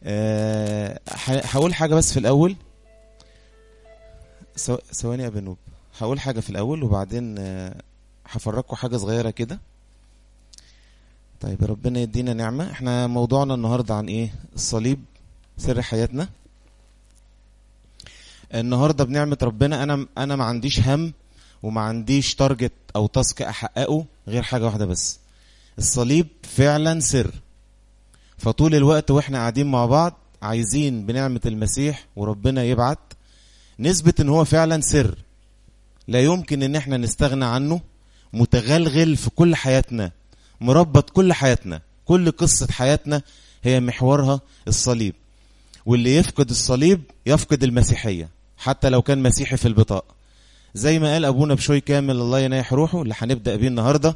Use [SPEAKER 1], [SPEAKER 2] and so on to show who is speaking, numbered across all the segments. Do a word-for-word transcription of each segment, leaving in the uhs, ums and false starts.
[SPEAKER 1] أه هقول حاجة بس في الأول. ثواني يا بنوب، هقول حاجة في الأول وبعدين هفرجكم حاجة صغيرة كده. طيب ربنا يدينا نعمة. احنا موضوعنا النهاردة عن ايه؟ الصليب سر حياتنا. النهاردة بنعمة ربنا انا انا ما عنديش هم وما عنديش تارجت او تاسك احققه غير حاجة واحدة بس، الصليب فعلا سر. فطول الوقت واحنا قاعدين مع بعض عايزين بنعمة المسيح وربنا يبعت نثبت ان هو فعلا سر لا يمكن ان احنا نستغنى عنه، متغلغل في كل حياتنا، مربط كل حياتنا، كل قصة حياتنا هي محورها الصليب. واللي يفقد الصليب يفقد المسيحية حتى لو كان مسيحي في البطاقة. زي ما قال أبونا بشوي كامل الله ينايح روحه اللي هنبدأ بيه النهاردة،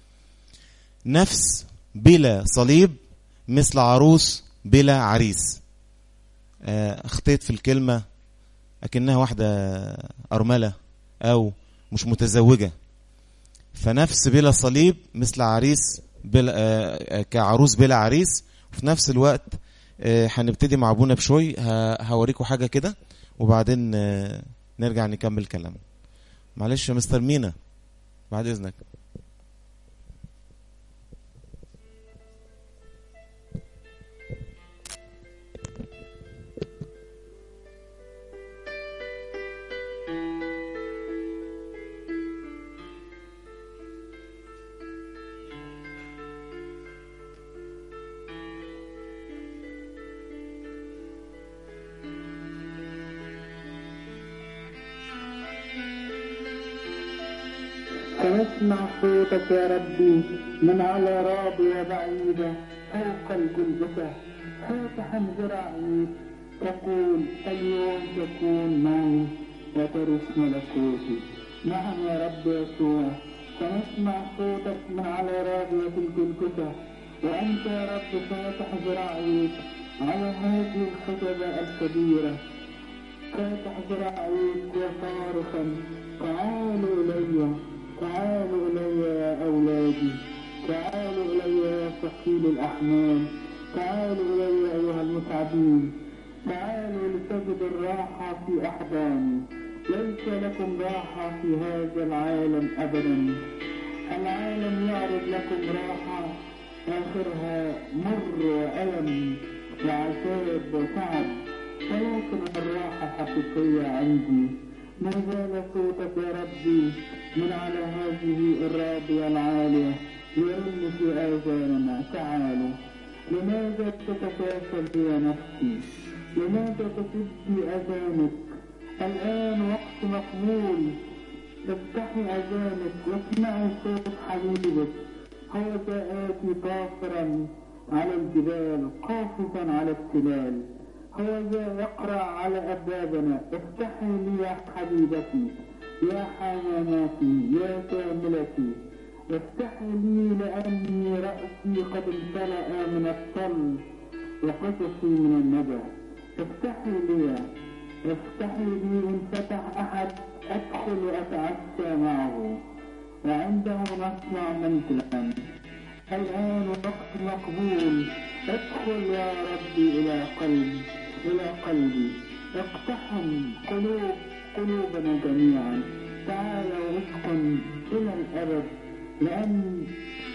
[SPEAKER 1] نفس بلا صليب مثل عروس بلا عريس. اخطيت في الكلمة أكنها واحدة أرملة أو مش متزوجة. فنفس بلا صليب مثل عريس بلا كعروس بلا عريس. وفي نفس الوقت هنبتدي مع ابونا بشوي، هوريكم حاجة كده وبعدين نرجع نكمل كلام. معلش يا مستر مينا بعد اذنك.
[SPEAKER 2] فنسمع صوتك يا ربي من على راضية بعيدة فوق الجلجثة، فاتحا ذراعيك تقول اليوم تكون معي وترث ملكوتي. نعم يا رب يسوع، فنسمع صوتك من على راضية الجلجثة وأنت يا رب فاتح ذراعيك على هذه الخطبة الكبيرة، فاتح ذراعيك وصارخا تعالوا إلي، تعالوا إلي يا أولادي، تعالوا إلي يا ثقيل الأحمال، تعالوا إلي أيها المتعبين، تعالوا لتجدوا الراحة في أحضاني. ليس لكم راحة في هذا العالم أبدا. العالم يعرض لكم راحة آخرها مر وألم وعذاب وتعب، ولكن الراحة حقيقية عندي. ما زال صوتك يا ربي من على هذه الراضية العالية يرن في آذاننا. تعالوا. لماذا تتكاسل يا نفسي؟ لماذا تسدي أذانك؟ الآن وقت مقبول. افتحي أذانك واسمعي صوت حبيبك. هو ذا آتي طافرا على الجبال قافزا على التلال. هو ذا يقرع على أبوابنا. افتحي لي يا حبيبتي، يا حماماتي، يا كاملتي، افتحي لي لأني رأسي قد امتلأ من الطل وقصصي من الندى. افتحي لي، افتحي لي. إن فتح أحد أدخل وأتعشى معه وعنده نصنع منزلا. الآن وقت مقبول. ادخل يا ربي إلى قلبي، إلى قلبي. اقتحم قلوب قلوبنا جميعا. تعال واسكن إلى الأبد، لأن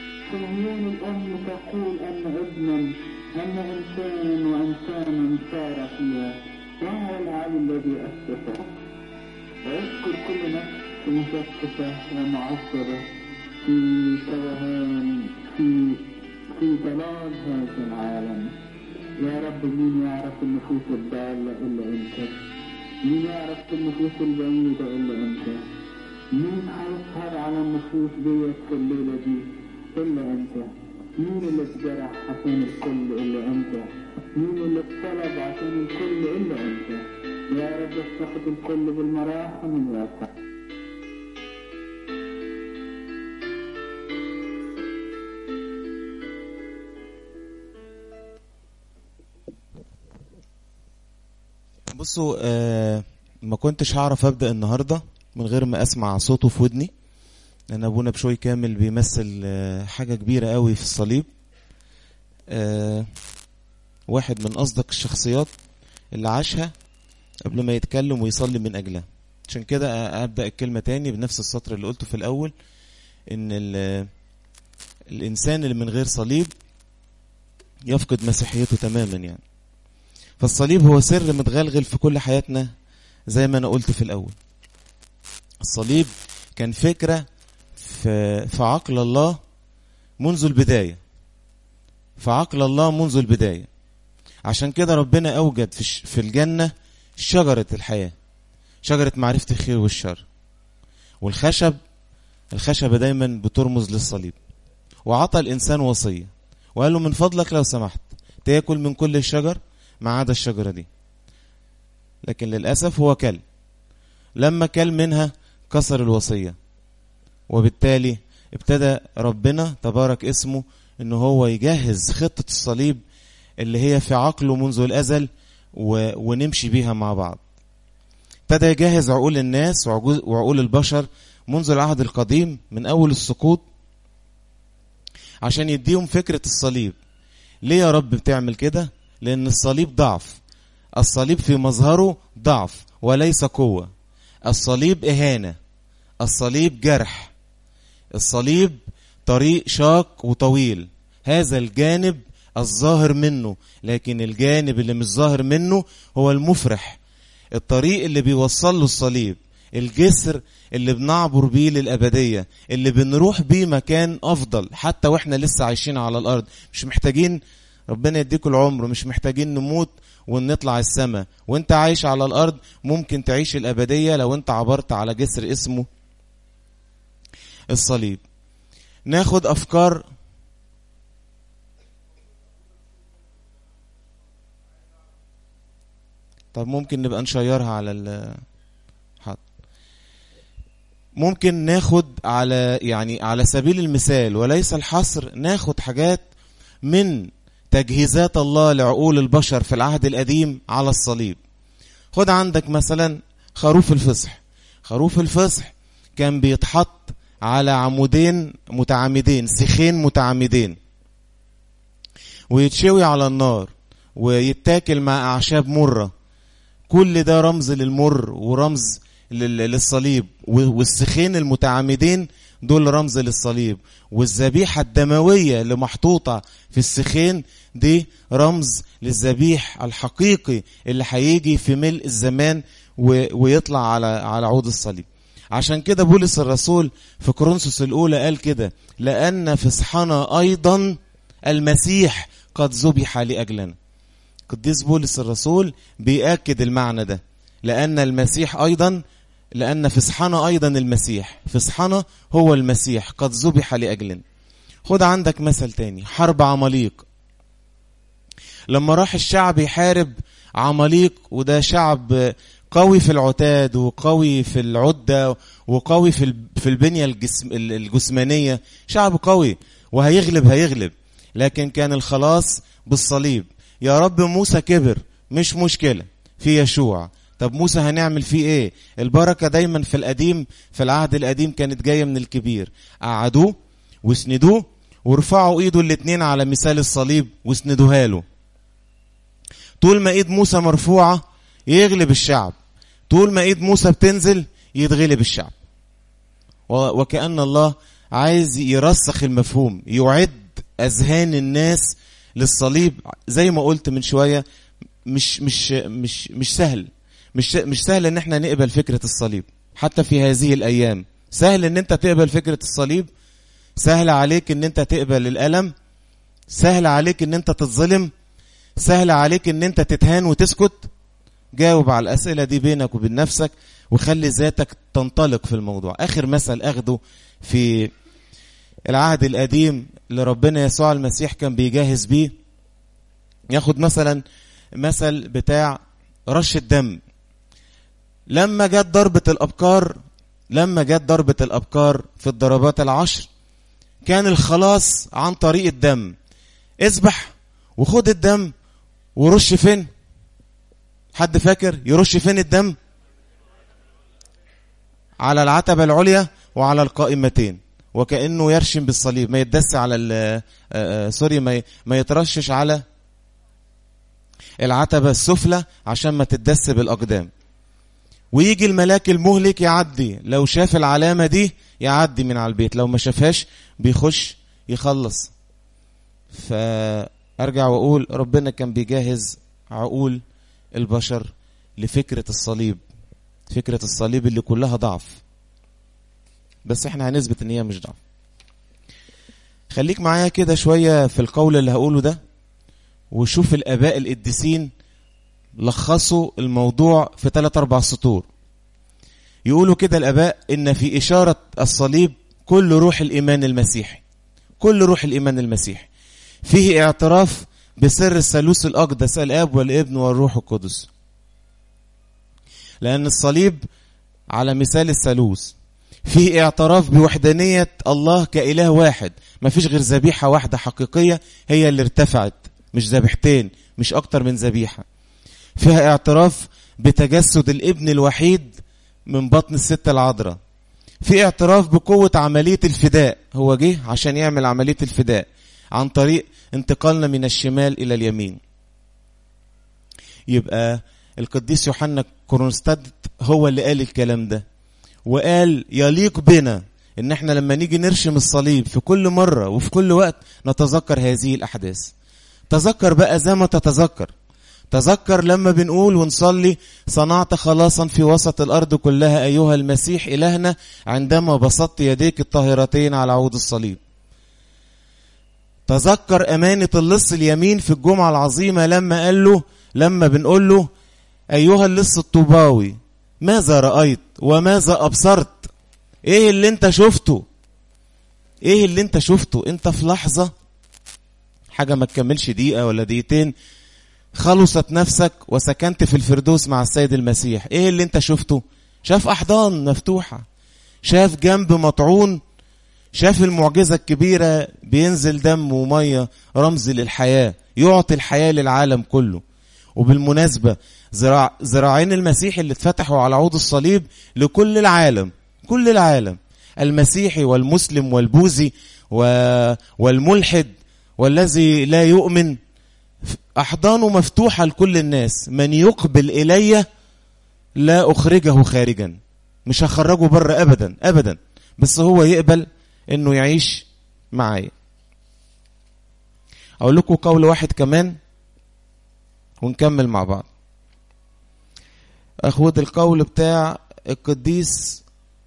[SPEAKER 2] صهيون الأم تقول أن ابنا، أن إنسانا وإنسانا صار فيها، وهو العلي الذي أسسه. واذكر كل نفس مشتتة ومعصبة في توهان، في في ضلال هذا العالم. يا رب مين يعرف النفوس الضالة إلا أنت؟ مين يعرف النفوس البعيدة إلا أنت؟ مين هيسهر على النفوس ديت في الليلة دي إلا أنت؟ مين اللي اتجرح عشان الكل إلا أنت؟ مين اللي اتطلب عشان الكل إلا أنت؟ يا رب استخد الكل بالمراحم الواسعة.
[SPEAKER 1] بصوا آه ما كنتش هعرف ابدا النهارده من غير ما اسمع صوته في ودني، لان ابونا بشوي كامل بيمثل آه حاجه كبيره قوي في الصليب. آه واحد من أصدق الشخصيات اللي عاشها قبل ما يتكلم ويصلي من أجلها. عشان كده أبدأ الكلمة تاني بنفس السطر اللي قلته في الأول، إن الإنسان اللي من غير صليب يفقد مسيحيته تماما يعني. فالصليب هو سر متغلغل في كل حياتنا زي ما أنا قلت في الأول. الصليب كان فكرة في, في عقل الله منذ البداية، في عقل الله منذ البداية. عشان كده ربنا أوجد في, في الجنة شجرة الحياة، شجرة معرفة الخير والشر، والخشب الخشبة دايما بترمز للصليب. وعطى الإنسان وصية وقال له من فضلك لو سمحت تأكل من كل الشجر ما عدا الشجرة دي. لكن للأسف هو كل، لما كل منها كسر الوصية، وبالتالي ابتدى ربنا تبارك اسمه انه هو يجهز خطة الصليب اللي هي في عقله منذ الأزل و... ونمشي بيها مع بعض. ابتدى يجهز عقول الناس وعقول البشر منذ العهد القديم من أول السقوط عشان يديهم فكرة الصليب. ليه يا رب بتعمل كده؟ لأن الصليب ضعف، الصليب في مظهره ضعف وليس قوة، الصليب إهانة، الصليب جرح، الصليب طريق شاق وطويل، هذا الجانب الظاهر منه، لكن الجانب اللي مش ظاهر منه هو المفرح، الطريق اللي بيوصل له الصليب، الجسر اللي بنعبر بيه للأبدية، اللي بنروح بيه مكان أفضل حتى وإحنا لسه عايشين على الأرض. مش محتاجين، ربنا يديكوا العمر، مش محتاجين نموت ونطلع السماء. وانت عايش على الأرض ممكن تعيش الأبدية لو انت عبرت على جسر اسمه الصليب. ناخد أفكار طب ممكن نبقى نشيرها على ال حط. ممكن ناخد على يعني على سبيل المثال وليس الحصر، ناخد حاجات من تجهيزات الله لعقول البشر في العهد القديم على الصليب. خد عندك مثلا خروف الفصح. خروف الفصح كان بيتحط على عمودين متعامدين، سيخين متعامدين، ويتشوي على النار ويتاكل مع أعشاب مرة. كل ده رمز للمر ورمز للصليب، والسخين المتعامدين دول رمز للصليب، والذبيحة الدموية اللي محطوطة في السخين دي رمز للذبيح الحقيقي اللي هيجي في ملء الزمان ويطلع على على عود الصليب. عشان كده بولس الرسول في كورنثوس الأولى قال كده: لأن فصحنا أيضا المسيح قد ذبح لأجلنا. قديس بولس الرسول بيأكد المعنى ده، لأن المسيح أيضا، لأن فصحنا أيضا المسيح، فصحنا هو المسيح قد ذبح لأجلنا. خد عندك مثل تاني، حرب عماليق. لما راح الشعب يحارب عماليق، وده شعب قوي في العتاد وقوي في العدة وقوي في في البنية الجسم الجسمانية، شعب قوي وهيغلب هيغلب، لكن كان الخلاص بالصليب. يا رب موسى كبر، مش مشكلة، في يشوع. طب موسى هنعمل فيه ايه؟ البركة دايما في القديم، في العهد القديم كانت جاية من الكبير. قعدوه واسندوه ورفعوا ايده الاتنين على مثال الصليب واسندوها له. طول ما ايد موسى مرفوعة يغلب الشعب، طول ما ايد موسى بتنزل يتغلب الشعب. وكأن الله عايز يرسخ المفهوم، يعد اذهان الناس للصليب. زي ما قلت من شوية، مش مش مش مش سهل، مش مش سهل ان احنا نقبل فكرة الصليب حتى في هذه الايام. سهل ان انت تقبل فكرة الصليب؟ سهل عليك ان انت تقبل الألم؟ سهل عليك ان انت تتظلم؟ سهل عليك ان انت تتهان وتسكت؟ جاوب على الأسئلة دي بينك وبين نفسك، وخلي ذاتك تنطلق في الموضوع. آخر مثل أخده في العهد القديم اللي ربنا يسوع المسيح كان بيجهز بيه، ياخد مثلا مثل بتاع رش الدم. لما جت ضربة الأبكار، لما جت ضربة الأبكار في الضربات العشر، كان الخلاص عن طريق الدم. اذبح وخد الدم ورش فين؟ حد فاكر يرش فين الدم؟ على العتبة العليا وعلى القائمتين، وكأنه يرشم بالصليب. ما يتدس على سوري ما ما يترشش على العتبة السفلى عشان ما تدس بالأقدام. ويجي الملاك المهلك يعدي، لو شاف العلامة دي يعدي من على البيت، لو ما شافهاش بيخش يخلص. فأرجع وأقول ربنا كان بيجهز عقول البشر لفكرة الصليب، فكرة الصليب اللي كلها ضعف، بس احنا هنثبت ان هي مش ضعف. خليك معايا كده شوية في القول اللي هقوله ده، وشوف الآباء القديسين لخصوا الموضوع في ثلاث أربع سطور. يقولوا كده الآباء إن في إشارة الصليب كل روح الإيمان المسيحي، كل روح الإيمان المسيحي فيه اعتراف بسر الثالوث الأقدس الآب والابن والروح القدس، لأن الصليب على مثال الثالوث فيه اعتراف بوحدانية الله كإله واحد، ما فيش غير ذبيحة واحدة حقيقية هي اللي ارتفعت، مش ذبيحتين، مش أكتر من ذبيحة. فيها اعتراف بتجسد الابن الوحيد من بطن الست العذراء. في اعتراف بقوة عملية الفداء، هو جه عشان يعمل عملية الفداء عن طريق انتقالنا من الشمال إلى اليمين. يبقى القديس يوحنا كرونستاد هو اللي قال الكلام ده، وقال يليق بنا ان احنا لما نيجي نرشم الصليب في كل مرة وفي كل وقت نتذكر هذه الأحداث. تذكر بقى زي ما تتذكر، تذكر لما بنقول ونصلي صنعت خلاصا في وسط الأرض كلها أيها المسيح إلهنا عندما بسطت يديك الطاهرتين على عود الصليب. تذكر أمانة اللص اليمين في الجمعة العظيمة لما قال له، لما بنقول له أيها اللص الطوباوي ماذا رأيت وماذا أبصرت؟ إيه اللي انت شفته؟ إيه اللي انت شفته؟ انت في لحظة حاجة ما تكملش دقيقة ولا دقيقتين خلصت نفسك وسكنت في الفردوس مع السيد المسيح. ايه اللي انت شفته؟ شاف احضان مفتوحة، شاف جنب مطعون، شاف المعجزة الكبيرة بينزل دم ومية رمز للحياة، يعطي الحياة للعالم كله. وبالمناسبة زراع زراعين المسيح اللي اتفتحوا على عود الصليب لكل العالم، كل العالم، المسيحي والمسلم والبوذي والملحد والذي لا يؤمن، أحضانه مفتوحة لكل الناس. من يقبل إلي لا أخرجه خارجا، مش هخرجه بره أبدا أبدا، بس هو يقبل إنه يعيش معايا. أقول لكم قول واحد كمان ونكمل مع بعض. أخوض القول بتاع القديس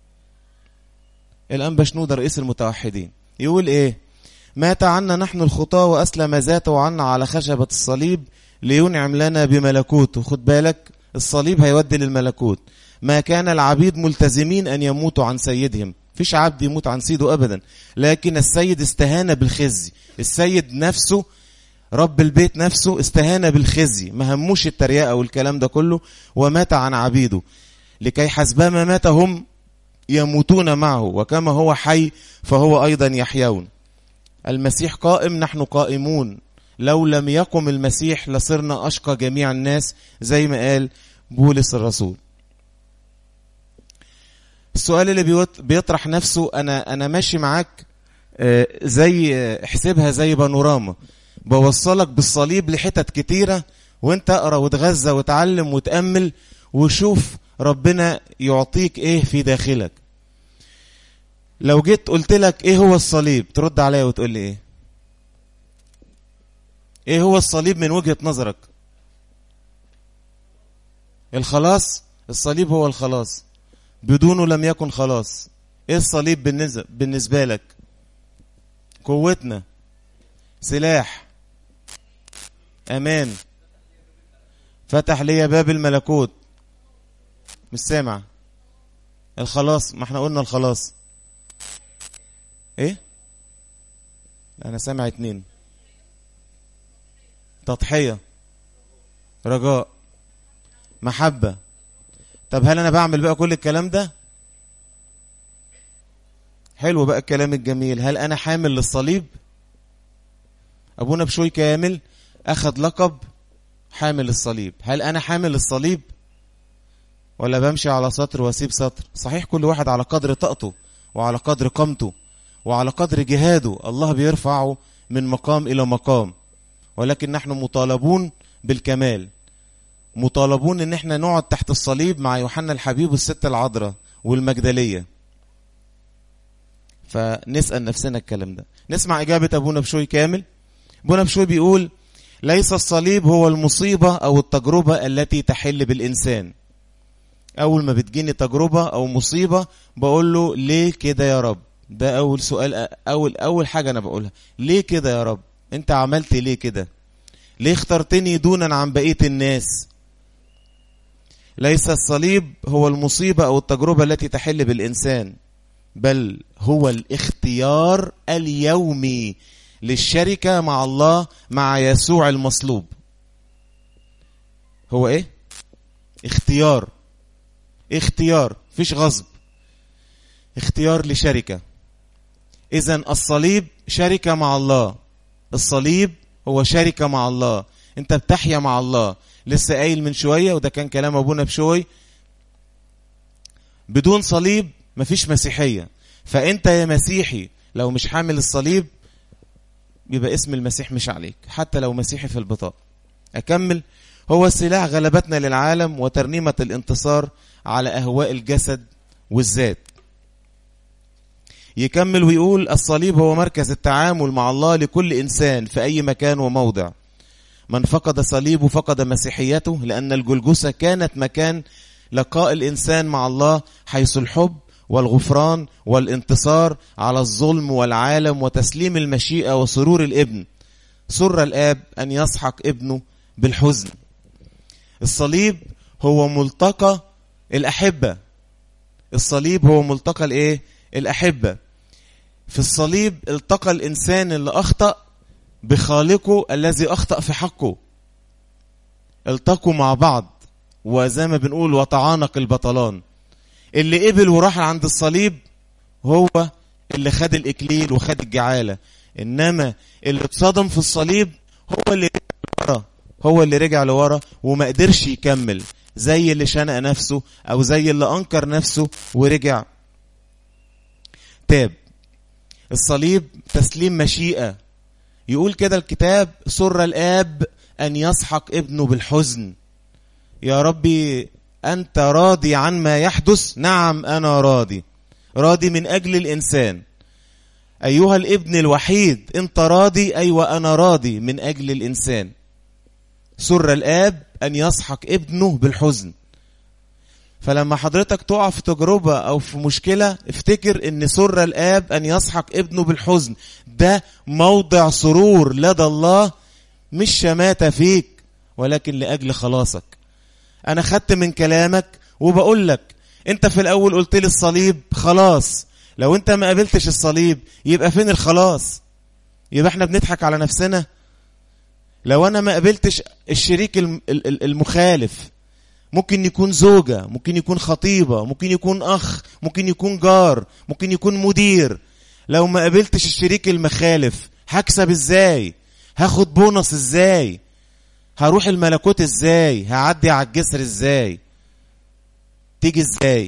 [SPEAKER 1] الأنبا شنودة رئيس المتوحدين، يقول إيه؟ مات عنا نحن الخطاة وأسلم ذاته عنا على خشبة الصليب لينعم لنا بملكوته. خد بالك الصليب هيودي للملكوت. ما كان العبيد ملتزمين أن يموتوا عن سيدهم، فيش عبد يموت عن سيده أبدا، لكن السيد استهان بالخزي. السيد نفسه رب البيت نفسه استهان بالخزي، ما هموش الترياقة والكلام ده كله، ومات عن عبيده لكي حسبما مات هم يموتون معه وكما هو حي فهو أيضا يحيون. المسيح قائم، نحن قائمون. لو لم يقم المسيح لصرنا أشقى جميع الناس زي ما قال بولس الرسول. السؤال اللي بيطرح نفسه، أنا أنا ماشي معاك زي احسبها زي بانوراما، بوصلك بالصليب لحتت كتيرة، وانت اقرأ وتغذى وتعلم وتأمل وشوف ربنا يعطيك ايه في داخلك. لو جيت قلت لك ايه هو الصليب ترد عليا وتقول لي ايه؟ ايه هو الصليب من وجهة نظرك؟ الخلاص. الصليب هو الخلاص، بدونه لم يكن خلاص. ايه الصليب بالنسبة, بالنسبة لك؟ قوتنا، سلاح، امان، فتح لي باب الملكوت. مش سامع؟ الخلاص، ما احنا قلنا الخلاص ايه؟ انا سامع اتنين. تضحية، رجاء، محبة. طب هل انا بعمل بقى كل الكلام ده؟ حلو بقى الكلام الجميل. هل انا حامل للصليب؟ ابونا بشوي كامل اخذ لقب حامل الصليب. هل انا حامل الصليب ولا بمشي على سطر واسيب سطر؟ صحيح كل واحد على قدر طاقته وعلى قدر قامته وعلى قدر جهاده الله بيرفعه من مقام الى مقام، ولكن نحن مطالبون بالكمال. مطالبون ان احنا نقعد تحت الصليب مع يوحنا الحبيب والست العذراء والمجدلية. فنسأل نفسنا الكلام ده. نسمع إجابة أبونا بشوي كامل. أبونا بشوي بيقول: ليس الصليب هو المصيبة أو التجربة التي تحل بالإنسان. أول ما بتجيني تجربة أو مصيبة بقول له ليه كده يا رب؟ ده أول سؤال، أول أول حاجة أنا بقولها، ليه كده يا رب؟ أنت عملت ليه كده؟ ليه اخترتني دونا عن بقية الناس؟ ليس الصليب هو المصيبة أو التجربة التي تحل بالإنسان، بل هو الاختيار اليومي للشركة مع الله مع يسوع المصلوب. هو ايه؟ اختيار. اختيار، فيش غصب، اختيار لشركة. اذن الصليب شركة مع الله. الصليب هو شركة مع الله. انت بتحيا مع الله. لسه قايل من شوية، وده كان كلام ابونا بشوي، بدون صليب مفيش مسيحية. فانت يا مسيحي لو مش حامل الصليب يبقى اسم المسيح مش عليك، حتى لو مسيحي في البطاقة. أكمل. هو السلاح غلبتنا للعالم وترنيمة الانتصار على أهواء الجسد والذات. يكمل ويقول: الصليب هو مركز التعامل مع الله لكل إنسان في أي مكان وموضع. من فقد صليبه فقد مسيحيته، لأن الجلجسة كانت مكان لقاء الإنسان مع الله، حيث الحب والغفران والانتصار على الظلم والعالم وتسليم المشيئة وسرور الابن. سر الآب أن يسحق ابنه بالحزن. الصليب هو ملتقى الأحبة. الصليب هو ملتقى الإيه؟ الأحبة. في الصليب التقى الإنسان اللي أخطأ بخالقه الذي أخطأ في حقه. التقوا مع بعض، وزي ما بنقول وتعانق البطلان. اللي قبل وراح عند الصليب هو اللي خد الإكليل وخد الجعالة، إنما اللي اتصدم في الصليب هو اللي رجع لورا، هو اللي رجع لورا وما قدرش يكمل، زي اللي شنق نفسه أو زي اللي أنكر نفسه ورجع تاب. الصليب تسليم مشيئة. يقول كده الكتاب: سر الآب أن يسحق ابنه بالحزن. يا ربي أنت راضي عن ما يحدث؟ نعم أنا راضي، راضي من أجل الإنسان. أيها الابن الوحيد أنت راضي؟ أيوة أنا راضي من أجل الإنسان. سر الآب أن يسحق ابنه بالحزن. فلما حضرتك تقع في تجربة أو في مشكلة افتكر أن سر الآب أن يسحق ابنه بالحزن. ده موضع سرور لدى الله، مش شماتة فيك ولكن لأجل خلاصك. أنا خدت من كلامك وبقول لك، أنت في الأول قلت لي الصليب خلاص. لو أنت ما قابلتش الصليب يبقى فين الخلاص؟ يبقى احنا بنضحك على نفسنا. لو أنا ما قابلتش الشريك المخالف، ممكن يكون زوجة، ممكن يكون خطيبة، ممكن يكون أخ، ممكن يكون جار، ممكن يكون مدير. لو ما قابلتش الشريك المخالف هكسب ازاي؟ هاخد بونص ازاي؟ هروح الملكوت ازاي؟ هعدي على الجسر ازاي؟ تيجي ازاي؟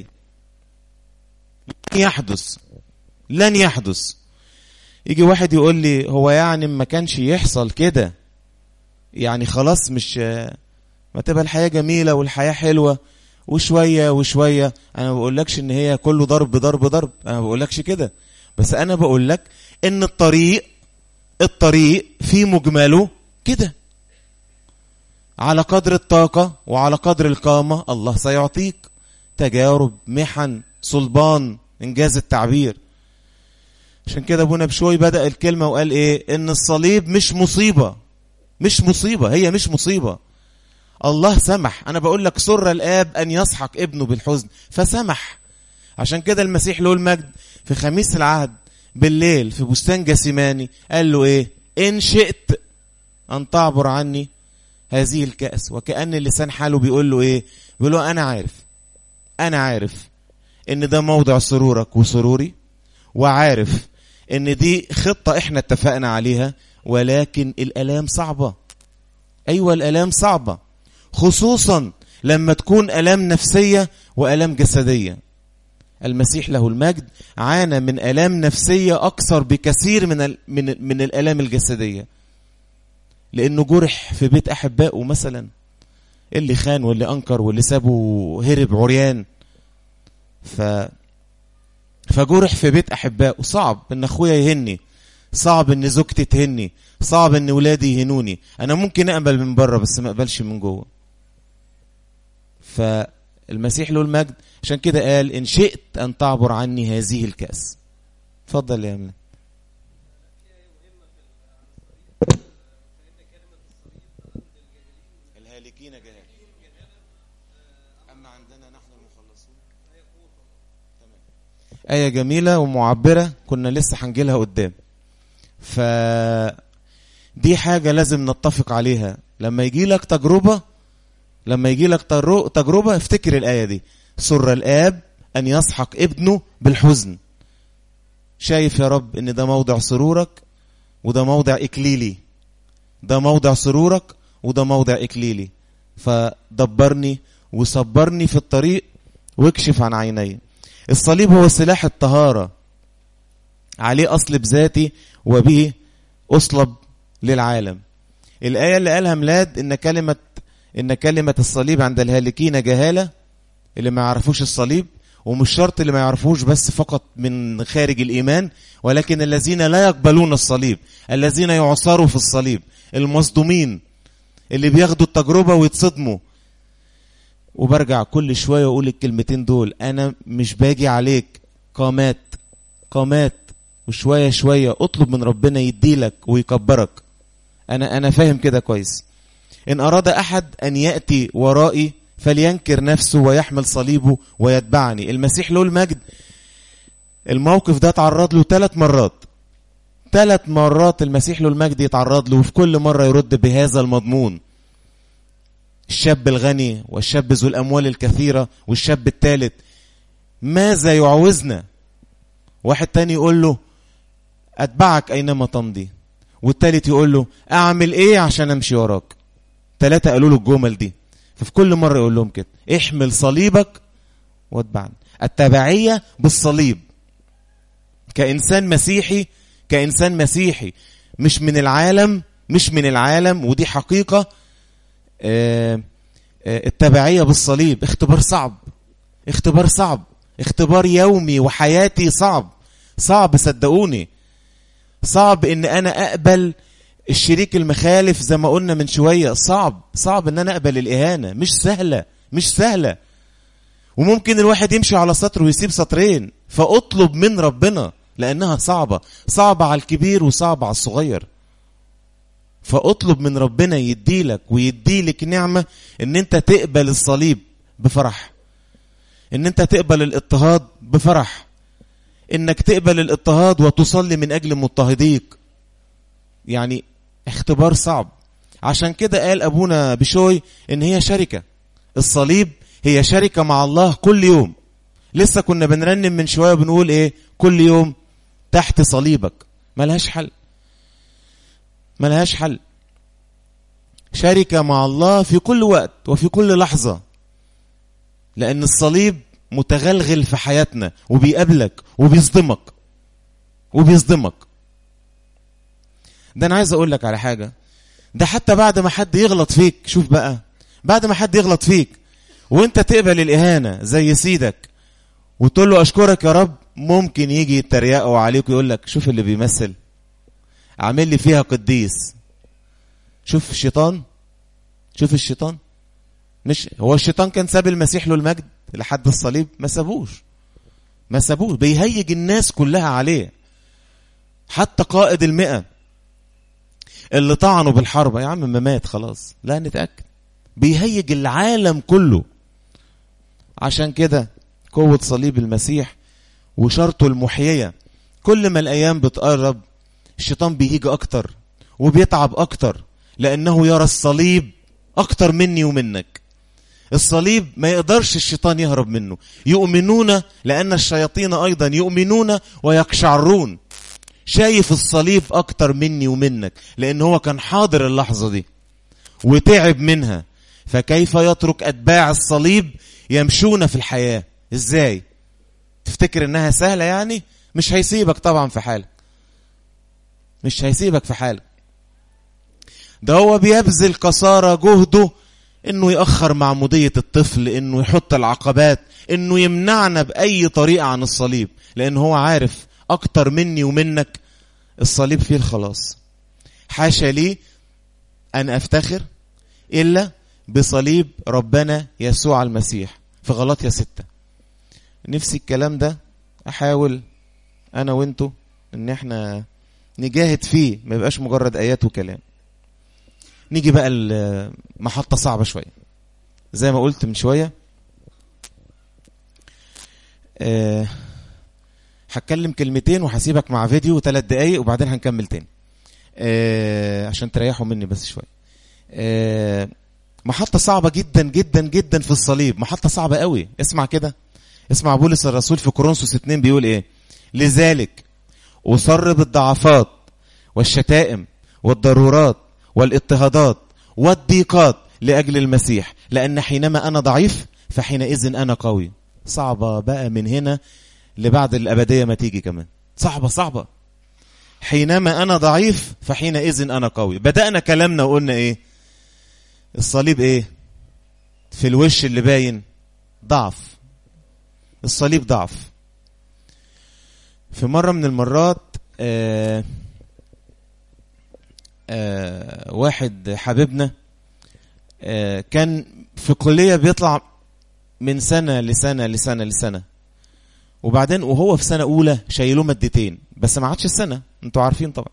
[SPEAKER 1] لن يحدث، لن يحدث. يجي واحد يقول لي هو يعني ما كانش يحصل كده، يعني خلاص مش ما تبقى الحياة جميلة والحياة حلوة وشوية وشوية. أنا ما بقولكش إن هي كله ضرب ضرب ضرب، أنا ما بقولكش كده، بس أنا بقولك إن الطريق الطريق في مجمله كده، على قدر الطاقة وعلى قدر القامة الله سيعطيك تجارب، محن، صلبان، إنجاز التعبير. عشان كده أبونا بشوي بدأ الكلمة وقال إيه؟ إن الصليب مش مصيبة، مش مصيبة، هي مش مصيبة. الله سمح. أنا بقول لك سر الآب أن يسحق ابنه بالحزن فسمح. عشان كده المسيح له المجد في خميس العهد بالليل في بستان جسيماني قال له إيه؟ إن شئت أن تعبر عني هذه الكأس. وكأن اللسان حاله بيقول له إيه؟ بيقول له أنا عارف، أنا عارف إن ده موضع سرورك وسروري، وعارف إن دي خطة إحنا اتفقنا عليها، ولكن الآلام صعبة. أيوة الآلام صعبة، خصوصا لما تكون آلام نفسية وآلام جسدية. المسيح له المجد عانى من آلام نفسية أكثر بكثير من من من الآلام الجسدية. لأنه جرح في بيت أحبائه مثلا، اللي خان واللي أنكر واللي سابه هرب عريان، ف فجرح في بيت أحبائه. صعب إن أخويا يهني، صعب إن زوجتي تهني، صعب إن ولادي يهنوني. أنا ممكن أقبل من بره بس ما أقبلش من جوه. فالمسيح له المجد عشان كده قال إن شئت أن تعبر عني هذه الكأس. اتفضل يا أمين. الهالكين جهال، أما عندنا نحن المخلصون. تمام. آية جميلة ومعبرة، كنا لسه هنجيلها قدام. ف دي حاجة لازم نتفق عليها. لما يجي لك تجربة لما يجي لك تجربة افتكر الآية دي: سر الآب أن يسحق ابنه بالحزن. شايف يا رب إن ده موضع سرورك وده موضع إكليلي، ده موضع سرورك وده موضع إكليلي، فدبرني وصبرني في الطريق واكشف عن عيني. الصليب هو سلاح الطهارة، عليه أصلب ذاتي وبه أصلب للعالم. الآية اللي قالها ميلاد إن كلمة إن كلمة الصليب عند الهالكين جهالة، اللي ما يعرفوش الصليب، ومش شرط اللي ما يعرفوش بس فقط من خارج الإيمان، ولكن الذين لا يقبلون الصليب، الذين يعصروا في الصليب، المصدومين اللي بياخدوا التجربة ويتصدموا. وبرجع كل شوية أقول الكلمتين دول: أنا مش باجي عليك، قامات قامات، وشوية شوية اطلب من ربنا يديلك ويكبرك. أنا أنا فاهم كده كويس. إن أراد أحد أن يأتي ورائي فلينكر نفسه ويحمل صليبه ويتبعني. المسيح له المجد الموقف ده تعرض له ثلاث مرات ثلاث مرات المسيح له المجد يتعرض له، وفي كل مرة يرد بهذا المضمون: الشاب الغني والشاب ذو الأموال الكثيرة والشاب الثالث. ماذا يعوزنا؟ واحد تاني يقول له أتبعك أينما تمضي، والثالث يقول له أعمل إيه عشان أمشي وراك. ثلاثة قالوا له الجمل دي، ففي كل مرة يقول لهم كده: احمل صليبك واتبعني. التبعية بالصليب كإنسان مسيحي، كإنسان مسيحي مش من العالم، مش من العالم، ودي حقيقة. آه آه التبعية بالصليب اختبار صعب، اختبار صعب، اختبار يومي وحياتي صعب، صعب صدقوني. صعب ان انا اقبل الشريك المخالف زي ما قلنا من شوية، صعب صعب ان انا اقبل الاهانة، مش سهلة مش سهلة. وممكن الواحد يمشي على سطر ويسيب سطرين، فاطلب من ربنا لانها صعبة، صعبة على الكبير وصعبة على الصغير. فاطلب من ربنا يديلك ويديلك نعمة ان انت تقبل الصليب بفرح، ان انت تقبل الاضطهاد بفرح، انك تقبل الاضطهاد وتصلي من اجل مضطهديك. يعني اختبار صعب. عشان كده قال ابونا بشوي ان هي شركة، الصليب هي شركة مع الله كل يوم. لسه كنا بنرنم من شوية بنقول ايه؟ كل يوم تحت صليبك. ملهاش حل، ملهاش حل. شركة مع الله في كل وقت وفي كل لحظة، لأن الصليب متغلغل في حياتنا وبيقابلك وبيصدمك وبيصدمك. ده أنا عايز أقول لك على حاجة، ده حتى بعد ما حد يغلط فيك، شوف بقى، بعد ما حد يغلط فيك وانت تقبل الإهانة زي سيدك وتقول له أشكرك يا رب، ممكن يجي يتريقوا عليك ويقول لك شوف اللي بيمثل، عامل لي فيها قديس. شوف الشيطان، شوف الشيطان. مش هو الشيطان كان ساب المسيح له المجد لحد الصليب؟ ما سابوش، ما سابوش. بيهيج الناس كلها عليه. حتى قائد المئة اللي طعنوا بالحربة، يا عم ما مات خلاص، لا نتأكد. بيهيج العالم كله. عشان كده قوة صليب المسيح وشرطه المحيية، كل ما الأيام بتقرب الشيطان بيهيج أكتر وبيتعب أكتر، لأنه يرى الصليب أكتر مني ومنك. الصليب ما يقدرش الشيطان يهرب منه. يؤمنون لأن الشياطين أيضا يؤمنون ويقشعرون. شايف الصليب أكتر مني ومنك، لأن هو كان حاضر اللحظة دي وتعب منها. فكيف يترك أتباع الصليب يمشون في الحياة؟ إزاي تفتكر إنها سهلة؟ يعني مش هيسيبك طبعا في حالك، مش هيسيبك في حالك. ده هو بيبذل قصارى جهده انه يأخر معمودية الطفل، انه يحط العقبات، انه يمنعنا بأي طريقة عن الصليب، لان هو عارف اكتر مني ومنك الصليب فيه الخلاص. حاشا لي ان افتخر الا بصليب ربنا يسوع المسيح في غلاطيا ستة. نفسي الكلام ده احاول انا وانتو ان احنا نجاهد فيه، ما يبقاش مجرد ايات وكلام. نيجي بقى المحطة صعبة شوية زي ما قلت من شوية. أه هتكلم كلمتين وهسيبك مع فيديو ثلاث دقايق وبعدين هنكمل تاني أه عشان تريحوا مني بس شوية. أه محطة صعبة جدا جدا جدا في الصليب، محطة صعبة قوي. اسمع كده، اسمع بولس الرسول في كورنثوس اتنين بيقول ايه: لذلك أصر بالضعفات والشتائم والضرورات والاضطهادات والضيقات لأجل المسيح، لأن حينما أنا ضعيف فحينئذ أنا قوي. صعبة بقى من هنا لبعد الأبدية ما تيجي كمان، صعبة صعبة. حينما أنا ضعيف فحينئذ أنا قوي. بدأنا كلامنا وقلنا إيه؟ الصليب إيه؟ في الوش اللي باين ضعف، الصليب ضعف. في مرة من المرات آه آه واحد حبيبنا آه كان في كلية بيطلع من سنة لسنة لسنة لسنة، وبعدين وهو في سنة أولى شايلوه مادتين بس ما عادش السنة، انتوا عارفين طبعا.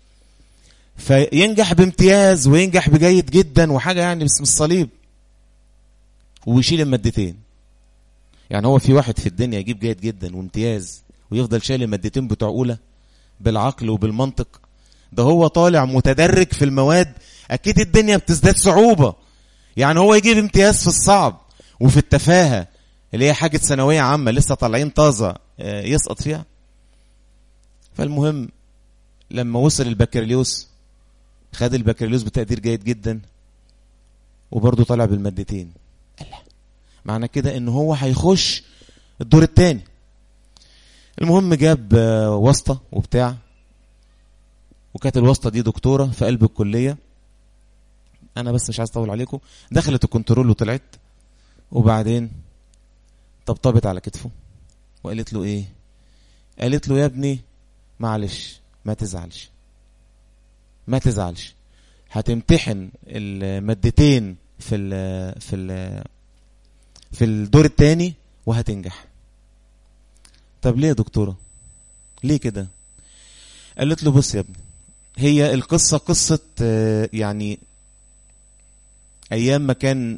[SPEAKER 1] فينجح بامتياز وينجح بجيد جدا وحاجة يعني باسم الصليب، ويشيل المادتين. يعني هو في واحد في الدنيا يجيب جيد جدا وامتياز ويفضل شايل المادتين بتوع أولى بالعقل وبالمنطق؟ ده هو طالع متدرج في المواد، أكيد الدنيا بتزداد صعوبة. يعني هو يجيب امتياز في الصعب وفي التفاهة اللي هي حاجة ثانوية عامة لسه طالعين طازة يسقط فيها. فالمهم لما وصل البكالوريوس خد البكالوريوس بتقدير جيد جدا وبرضه طلع بالمادتين. معنى كده ان هو هيخش الدور الثاني. المهم جاب واسطة وبتاع، وكانت الواسطة دي دكتورة في قلب الكلية. انا بس مش عايز اطول عليكم. دخلت الكنترول وطلعت، وبعدين طبطبت على كتفه وقالت له ايه؟ قالت له يا ابني معلش ما تزعلش ما تزعلش، هتمتحن المادتين في ال في ال في الدور الثاني وهتنجح. طب ليه يا دكتورة؟ ليه كده؟ قالت له بص يا ابني، هي القصة قصة يعني ايام ما كان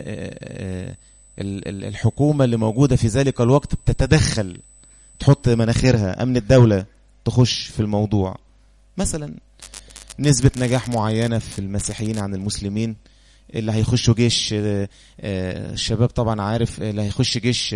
[SPEAKER 1] الحكومة اللي موجودة في ذلك الوقت بتتدخل، تحط مناخيرها، امن الدولة تخش في الموضوع. مثلا نسبة نجاح معينة في المسيحيين عن المسلمين، اللي هيخشوا جيش الشباب طبعا عارف، اللي هيخش جيش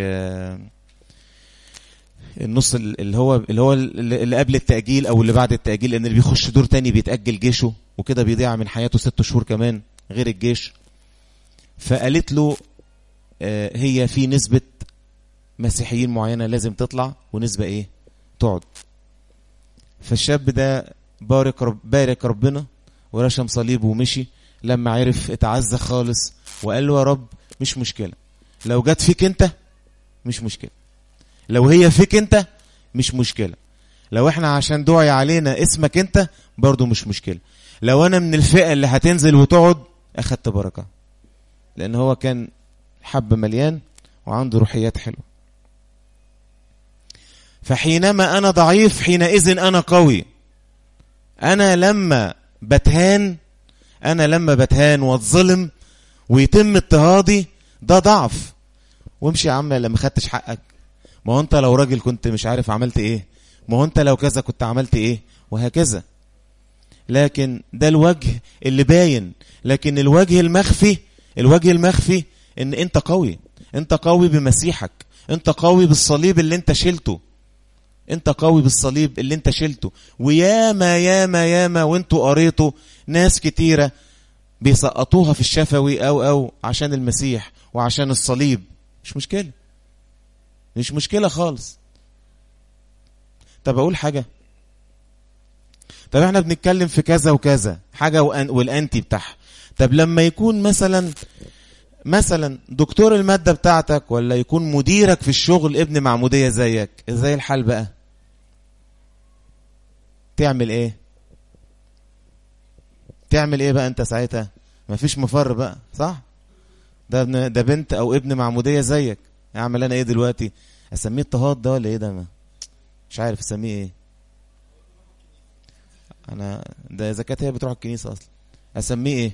[SPEAKER 1] النص اللي هو اللي هو اللي قبل التأجيل او اللي بعد التأجيل، لان اللي بيخش دور تاني بيتأجل جيشه وكده بيضيع من حياته ست شهور كمان غير الجيش. فقالت له هي في نسبة مسيحيين معينة لازم تطلع ونسبة ايه تقعد. فالشاب ده بارك رب بارك ربنا ورشم صليبه ومشي. لما عرف اتعزى خالص وقال له يا رب مش مشكلة، لو جت فيك انت مش مشكلة، لو هي فيك انت مش مشكلة، لو احنا عشان دعي علينا اسمك انت برضو مش مشكلة، لو انا من الفئة اللي هتنزل وتقعد اخدت بركة. لان هو كان حب مليان وعنده روحيات حلوة. فحينما انا ضعيف حينئذ انا قوي. انا لما بتهان انا لما بتهان واتظلم ويتم اضطهادي ده ضعف. وامشي يا عم لما خدتش حقك، ما هو انت لو راجل كنت مش عارف عملت ايه، ما هو انت لو كذا كنت عملت ايه، وهكذا. لكن ده الوجه اللي باين، لكن الوجه المخفي الوجه المخفي ان انت قوي، انت قوي بمسيحك، انت قوي بالصليب اللي انت شلته، انت قوي بالصليب اللي انت شلته. وياما ياما ياما وانتوا قريتوا ناس كتيرة بيسقطوها في الشفوي او او عشان المسيح وعشان الصليب. مش مشكلة، مش مشكلة خالص. طب اقول حاجة، طب طب احنا بنتكلم في كذا وكذا حاجة والانتي بتاعها. طب لما يكون مثلا مثلا دكتور المادة بتاعتك ولا يكون مديرك في الشغل ابن معمودية زيك، ازاي الحال بقى؟ تعمل ايه؟ تعمل ايه بقى انت ساعتها؟ مفيش مفر بقى، صح؟ ده ابن ده بنت او ابن معمودية زيك، اعمل انا ايه دلوقتي؟ اسميه اضطهاد ده ولا ايه ده؟ ما مش عارف اسميه ايه. انا ده اذا كانت هي بتروح الكنيسة اصلا اسميه ايه؟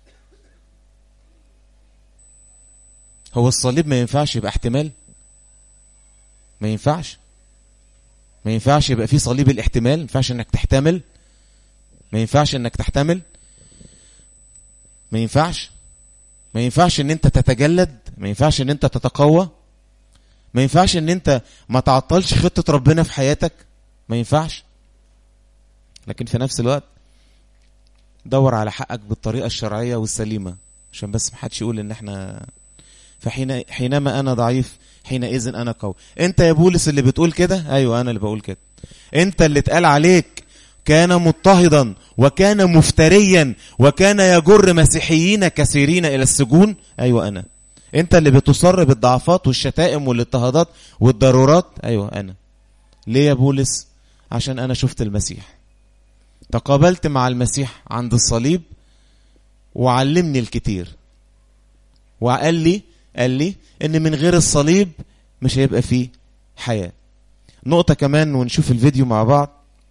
[SPEAKER 1] هو الصليب ما ينفعش يبقى احتمال؟ ما ينفعش ما ينفعش يبقى فيه صليب الاحتمال؟ ما ينفعش انك تحتمل؟ ما ينفعش انك تحتمل؟ ما ينفعش ما ينفعش ان انت تتجلد؟ ما ينفعش ان انت تتقوى؟ ما ينفعش ان انت ما تعطلش خطة ربنا في حياتك؟ ما ينفعش. لكن في نفس الوقت دور على حقك بالطريقة الشرعية والسليمة، عشان بس محدش يقول ان احنا فحين حينما انا ضعيف حينئذ انا قوي. انت يا بولس اللي بتقول كده؟ ايوه انا اللي بقول كده. انت اللي اتقال عليك كان مضطهدا وكان مفتريا وكان يجر مسيحيين كثيرين الى السجون؟ ايوه انا. انت اللي بتصر بالضعفات والشتائم والاضطهادات والضرورات؟ ايوه انا. ليه يا بولس؟ عشان انا شفت المسيح، تقابلت مع المسيح عند الصليب وعلمني الكتير، وقال لي قال لي ان من غير الصليب مش هيبقى فيه حياة. نقطة كمان ونشوف الفيديو مع بعض.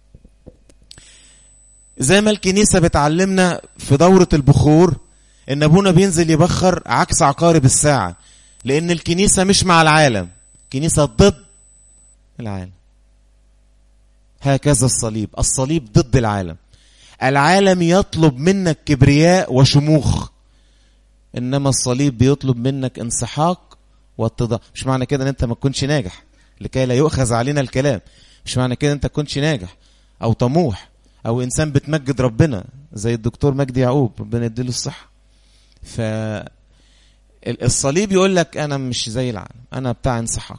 [SPEAKER 1] زي ما الكنيسة بتعلمنا في دورة البخور ان ابونا بينزل يبخر عكس عقارب الساعة، لان الكنيسة مش مع العالم، كنيسة ضد العالم. هكذا الصليب، الصليب ضد العالم. العالم يطلب منك كبرياء وشموخ، انما الصليب بيطلب منك انسحاق واتضاع. مش معنى كده ان انت ما تكونش ناجح لكي لا يؤخذ علينا الكلام، مش معنى كده انت تكونش ناجح او طموح او انسان بتمجد ربنا زي الدكتور مجدي يعقوب ربنا يديله الصحة. فالصليب يقول لك انا مش زي العالم، انا بتاع انسحاق.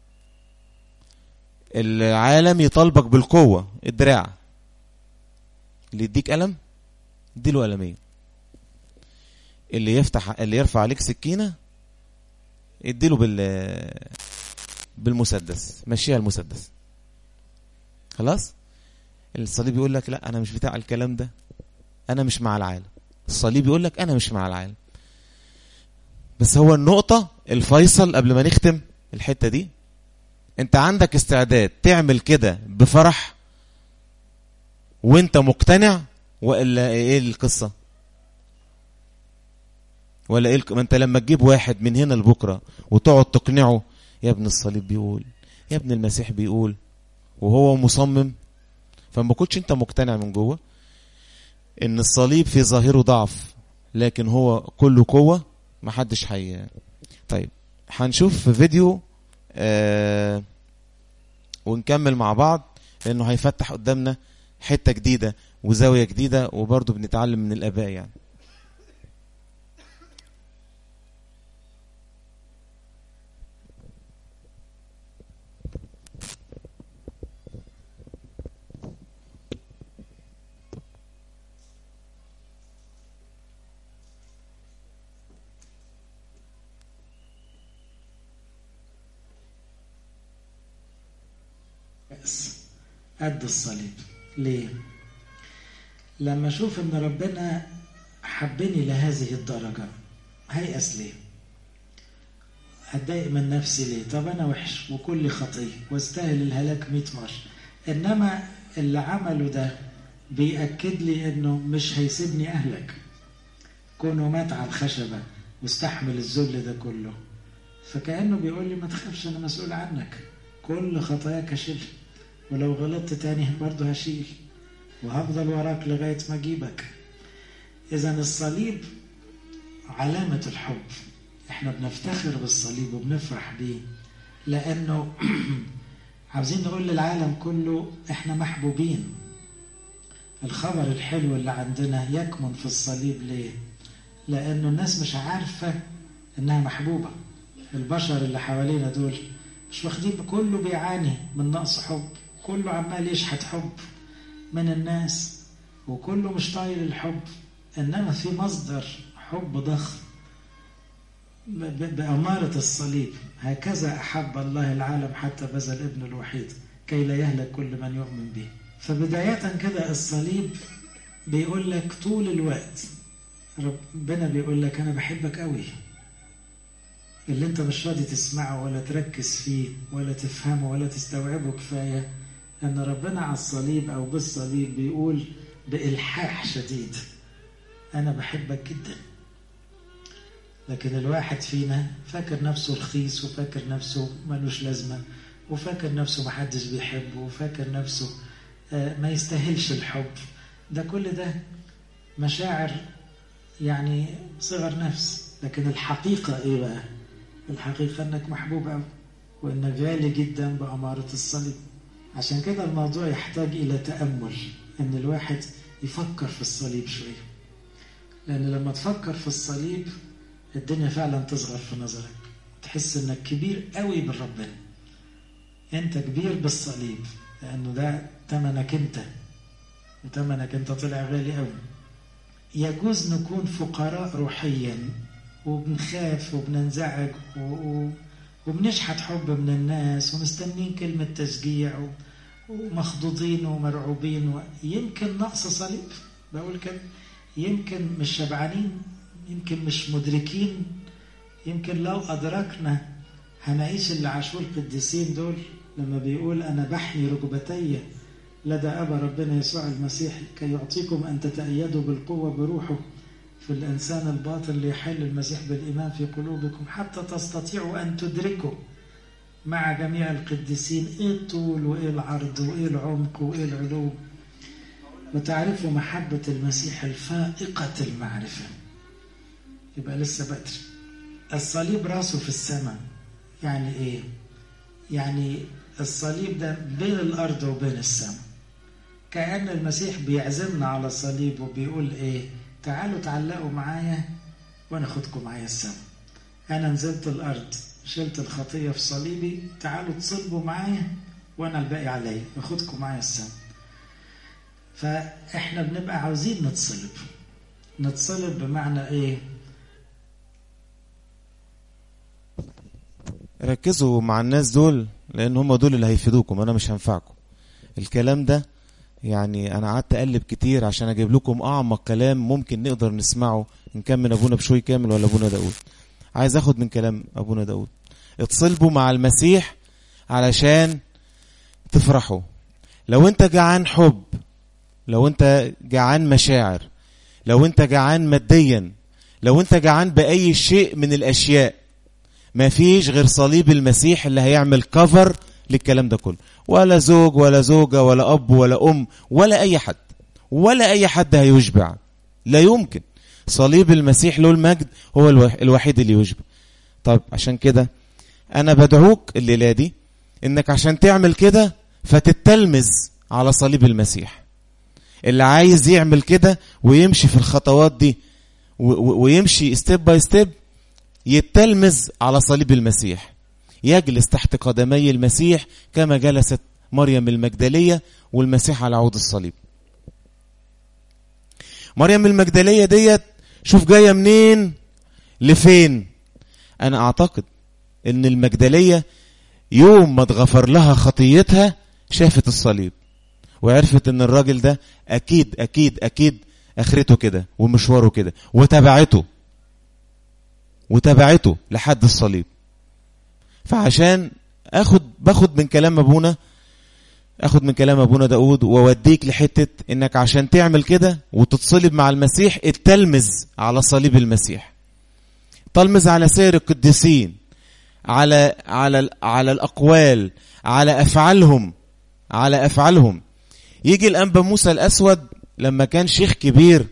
[SPEAKER 1] العالم يطالبك بالقوة، الدراع. اللي يديك قلم اديله قلمين، اللي يفتح اللي يرفع عليك سكينة اديله بال بالمسدس، مشيها المسدس. خلاص. الصليب يقول لك لا انا مش بتاع الكلام ده، انا مش مع العالم. الصليب يقول لك انا مش مع العالم. بس هو النقطة الفيصل قبل ما نختم الحتة دي، انت عندك استعداد تعمل كده بفرح وانت مقتنع ولا ايه القصة؟ ولا ايه؟ ما انت لما تجيب واحد من هنا لبكرة وتقعد تقنعه يا ابن الصليب بيقول، يا ابن المسيح بيقول، وهو مصمم، فما كنتش انت مقتنع من جوه ان الصليب في ظاهره ضعف لكن هو كله قوة، ما حدش حي. طيب هنشوف فيديو آه ونكمل مع بعض، لانه هيفتح قدامنا حتة جديدة وزاوية جديدة، وبرضه بنتعلم من الآباء يعني.
[SPEAKER 3] قد الصليب. ليه؟ لما اشوف ان ربنا حبني لهذه الدرجة هيأس ليه؟ هتضايق من نفسي ليه؟ طب انا وحش وكل خطية واستاهل الهلاك مئة مرة، انما اللي عمله ده بيأكد لي انه مش هيسيبني اهلك. كونه مات على الخشبة واستحمل الذل ده كله، فكأنه بيقول لي ما تخافش انا مسؤول عنك، كل خطاياك هشيل، ولو غلطت تاني برضه هشيل، وهفضل وراك لغاية ما اجيبك. اذا الصليب علامة الحب. احنا بنفتخر بالصليب وبنفرح بيه لانه عاوزين نقول للعالم كله احنا محبوبين. الخبر الحلو اللي عندنا يكمن في الصليب. ليه؟ لانه الناس مش عارفة انها محبوبة. البشر اللي حوالينا دول مش واخدين، كله بيعاني من نقص حب، كله عمال يشحت حب من الناس، وكله مش طايل الحب، إنما في مصدر حب ضخم بأمارة الصليب. هكذا أحب الله العالم حتى بذل ابنه الوحيد كي لا يهلك كل من يؤمن به. فبداية كده الصليب بيقول لك طول الوقت، ربنا بيقول لك أنا بحبك قوي. اللي انت مش راضي تسمعه ولا تركز فيه ولا تفهمه ولا تستوعبه كفاية، أن ربنا على الصليب أو بالصليب بيقول بإلحاح شديد أنا بحبك جدا. لكن الواحد فينا فاكر نفسه رخيص، وفاكر نفسه ملوش لازمة، وفاكر نفسه محدش بيحبه، وفاكر نفسه ما يستاهلش الحب. ده كل ده مشاعر يعني صغر نفس. لكن الحقيقة إيه بقى؟ الحقيقة أنك محبوب أوي، وأنك غالي جدا بأمارة الصليب. عشان كده الموضوع يحتاج إلى تأمل، أن الواحد يفكر في الصليب شوية. لأن لما تفكر في الصليب الدنيا فعلا تصغر في نظرك، تحس أنك كبير قوي بالربنا. أنت كبير بالصليب، لأنه ده تمنك أنت، وتمنك أنت طلع غالي قوي. يجوز نكون فقراء روحيا وبنخاف وبننزعج وبنشحت حب من الناس ومستنين كلمة تشجيع ومخضوضين ومرعوبين، ويمكن نقص صليب. بقول كده يمكن مش شبعانين، يمكن مش مدركين، يمكن لو أدركنا هنعيش اللي عاشوا القديسين دول لما بيقول أنا بحني ركبتي لدى أبا ربنا يسوع المسيح كي يعطيكم أن تتأيدوا بالقوة بروحه في الإنسان الباطن ليحل المسيح بالإيمان في قلوبكم حتى تستطيعوا أن تدركوا مع جميع القديسين إيه الطول وإيه العرض وإيه العمق وإيه العلو، وتعرفوا محبة المسيح الفائقة المعرفة. يبقى لسه بدري. الصليب راسه في السماء. يعني إيه؟ يعني الصليب ده بين الأرض وبين السماء. كأن المسيح بيعزمنا على الصليب وبيقول إيه؟ تعالوا تعلقوا معايا وأنا أخدكم معايا السماء. أنا نزلت الأرض شلت الخطية في صليبي، تعالوا تصلبوا معايا وأنا الباقي علي أخدكم معايا السماء. فإحنا بنبقى عاوزين نتصلب. نتصلب بمعنى إيه؟
[SPEAKER 1] ركزوا مع الناس دول، لأن هم دول اللي هيفيدوكم، أنا مش هنفعكم. الكلام ده يعني أنا قعدت أقلب كتير عشان أجيب لكم أعمق كلام ممكن نقدر نسمعه، إن كان من أبونا بشوي كامل ولا أبونا داود. عايز أخد من كلام أبونا داود. اتصلبوا مع المسيح علشان تفرحوا. لو أنت جعان حب، لو أنت جعان مشاعر، لو أنت جعان ماديا، لو أنت جعان بأي شيء من الأشياء، ما فيش غير صليب المسيح اللي هيعمل كفر للكلام ده كله. ولا زوج ولا زوجة ولا أب ولا أم ولا أي حد، ولا أي حد هيشبع، لا يمكن. صليب المسيح له المجد هو الوحيد اللي يشبع. طب عشان كده أنا بدعوك الليلة دي إنك عشان تعمل كده فتتلمذ على صليب المسيح. اللي عايز يعمل كده ويمشي في الخطوات دي ويمشي ستيب باي ستيب، يتلمذ على صليب المسيح، يجلس تحت قدمي المسيح كما جلست مريم المجدلية والمسيح على عود الصليب. مريم المجدلية ديت شوف جاية منين لفين. أنا أعتقد إن المجدلية يوم ما اتغفر لها خطيتها شافت الصليب وعرفت إن الراجل ده أكيد أكيد أكيد آخرته كده ومشواره كده، وتابعته وتابعته لحد الصليب. فعشان اخد باخد من كلام ابونا اخد من كلام ابونا داود ووديك لحتة انك عشان تعمل كده وتتصلب مع المسيح اتلمذ على صليب المسيح، تلمذ على سير القديسين، على على على الاقوال، على افعالهم على افعالهم. يجي الانبا موسى الاسود لما كان شيخ كبير،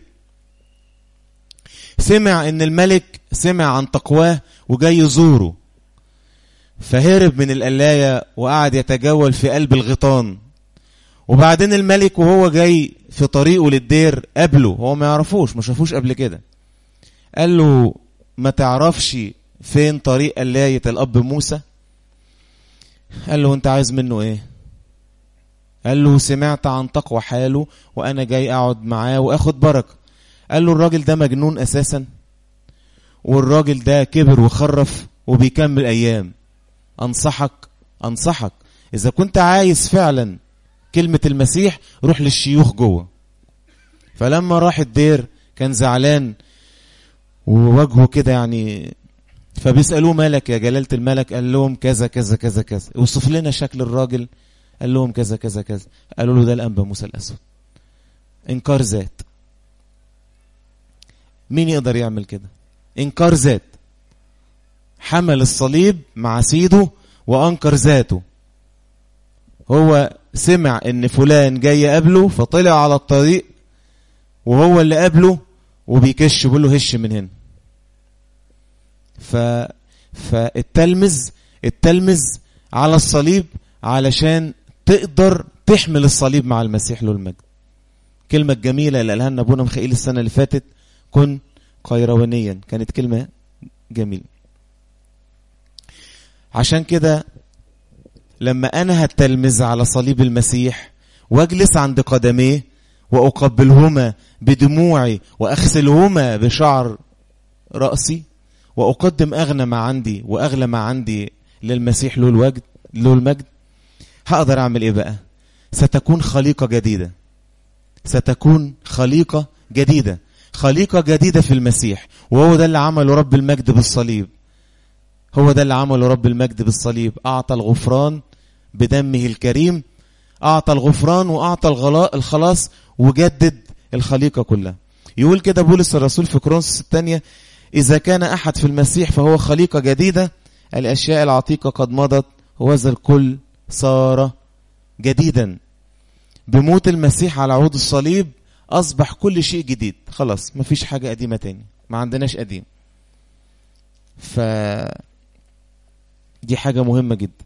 [SPEAKER 1] سمع ان الملك سمع عن تقواه وجاي يزوره، فهرب من القلاية وقعد يتجول في قلب الغيطان. وبعدين الملك وهو جاي في طريقه للدير قابله، هو ما يعرفوش، ما شافوش قبل كده. قال له ما تعرفش فين طريق قلاية الأب موسى؟ قال له انت عايز منه ايه؟ قال له سمعت عن تقوى حاله وانا جاي اقعد معاه واخد بركة. قال له الراجل ده مجنون اساسا، والراجل ده كبر وخرف وبيكمل ايام. انصحك انصحك اذا كنت عايز فعلا كلمة المسيح روح للشيوخ جوه. فلما راح الدير كان زعلان ووجهه كده يعني، فبيسألوه مالك يا جلالة الملك؟ قال لهم كذا كذا كذا كذا. وصف لنا شكل الراجل، قال لهم كذا كذا كذا. قالوا له ده الأنبا موسى الأسود. إنكار ذات. مين يقدر يعمل كده؟ إنكار ذات. حمل الصليب مع سيده وأنكر ذاته. هو سمع إن فلان جاي يقابله فطلع على الطريق وهو اللي قابله وبيكش بيقول له هش من هنا. ف فالتلمذ التلمذ على الصليب علشان تقدر تحمل الصليب مع المسيح له المجد. كلمة جميلة اللي قالها لنا ابونا مخائيل السنة اللي فاتت، كن قيروانيا، كانت كلمة جميلة. عشان كده لما انا هتلمذ على صليب المسيح واجلس عند قدميه واقبلهما بدموعي واغسلهما بشعر رأسي واقدم اغنى ما عندي واغلى ما عندي للمسيح له الوجد له المجد، هقدر اعمل ايه بقى؟ ستكون خليقة جديدة. ستكون خليقة جديدة خليقة جديدة في المسيح. وهو ده اللي عمله رب المجد بالصليب. هو ده اللي عمله رب المجد بالصليب. أعطى الغفران بدمه الكريم. أعطى الغفران وأعطى الخلاص وجدد الخليقة كلها. يقول كده بولس الرسول في كورنثوس الثانية: إذا كان أحد في المسيح فهو خليقة جديدة، الأشياء العتيقة قد مضت وذا الكل صار جديدا. بموت المسيح على عود الصليب أصبح كل شيء جديد. خلاص مفيش حاجة قديمة تاني، ما عندناش قديم. ف دي حاجة مهمة جدا.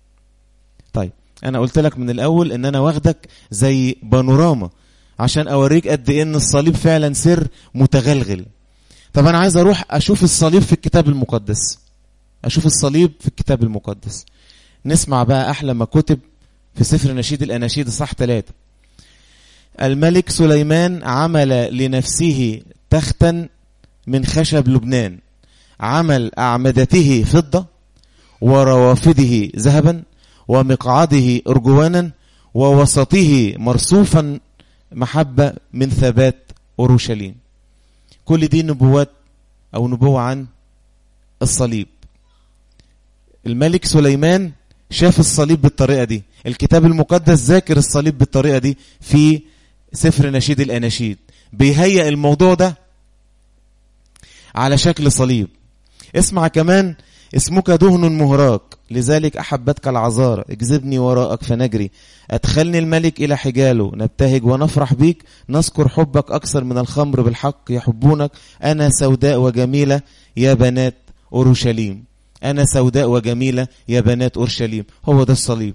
[SPEAKER 1] طيب أنا قلت لك من الأول إن أنا واخدك زي بانوراما عشان أوريك قد إيه إن الصليب فعلا سر متغلغل. طب أنا عايز أروح أشوف الصليب في الكتاب المقدس. أشوف الصليب في الكتاب المقدس. نسمع بقى أحلى ما كتب في سفر نشيد الأناشيد صح ثلاثة. الملك سليمان عمل لنفسه تختا من خشب لبنان، عمل أعمدته فضة وروافده ذهبا ومقعده أرجوانا ووسطه مرصوفا محبة من ثبات أورشليم. كل دي نبوات أو نبوة عن الصليب. الملك سليمان شاف الصليب بالطريقة دي. الكتاب المقدس ذاكر الصليب بالطريقة دي في سفر نشيد الأناشيد، بيهيئ الموضوع ده على شكل صليب. اسمع كمان: اسمك دهن مهراق لذلك أحبتك العذارى، اجذبني وراءك فنجري، أدخلني الملك إلى حجاله، نبتهج ونفرح بيك، نذكر حبك أكثر من الخمر، بالحق يحبونك، أنا سوداء وجميلة يا بنات أورشليم. أنا سوداء وجميلة يا بنات أورشليم. هو ده الصليب.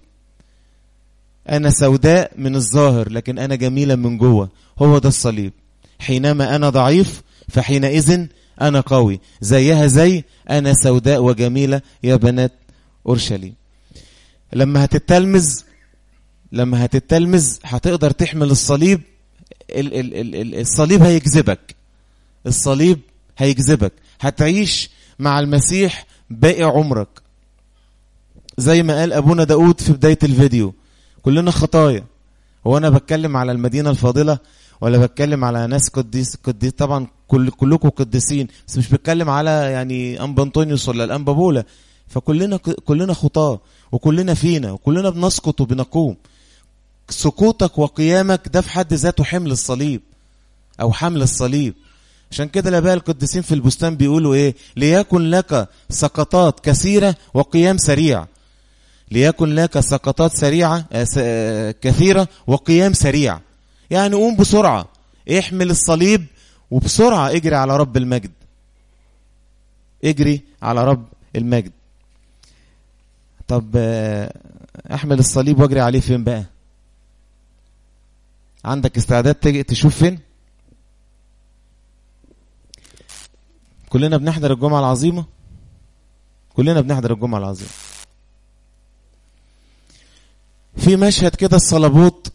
[SPEAKER 1] أنا سوداء من الظاهر لكن أنا جميلة من جوه. هو ده الصليب. حينما أنا ضعيف فحينئذ أنا قوي. زيها زي أنا سوداء وجميلة يا بنات أورشليم. لما هتتلمذ لما هتتلمذ هتقدر تحمل الصليب. ال ال ال ال الصليب هيجذبك. الصليب هيجذبك. هتعيش مع المسيح باقي عمرك. زي ما قال أبونا داود في بداية الفيديو: كلنا خطايا. هو أنا بتكلم على المدينة الفاضلة ولا بتكلم على ناس قديس قديس؟ طبعا كل كلكم قديسين، بس مش بتكلم على يعني أنبا أنطونيوس ولا الأنبا بولا. فكلنا كلنا خطاة وكلنا فينا وكلنا بنسقط وبنقوم. سقوطك وقيامك ده في حد ذاته حمل الصليب أو حمل الصليب. عشان كده الآباء القديسين في البستان بيقولوا إيه: ليكن لك سقطات كثيرة وقيام سريع. ليكن لك سقطات سريعة كثيرة وقيام سريع. يعني قوم بسرعة، احمل الصليب وبسرعة اجري على رب المجد. اجري على رب المجد. طب احمل الصليب واجري عليه فين بقى؟ عندك استعداد تجي تشوف فين؟ كلنا بنحضر الجمعة العظيمة. كلنا بنحضر الجمعة العظيمة. في مشهد كده الصلبوت،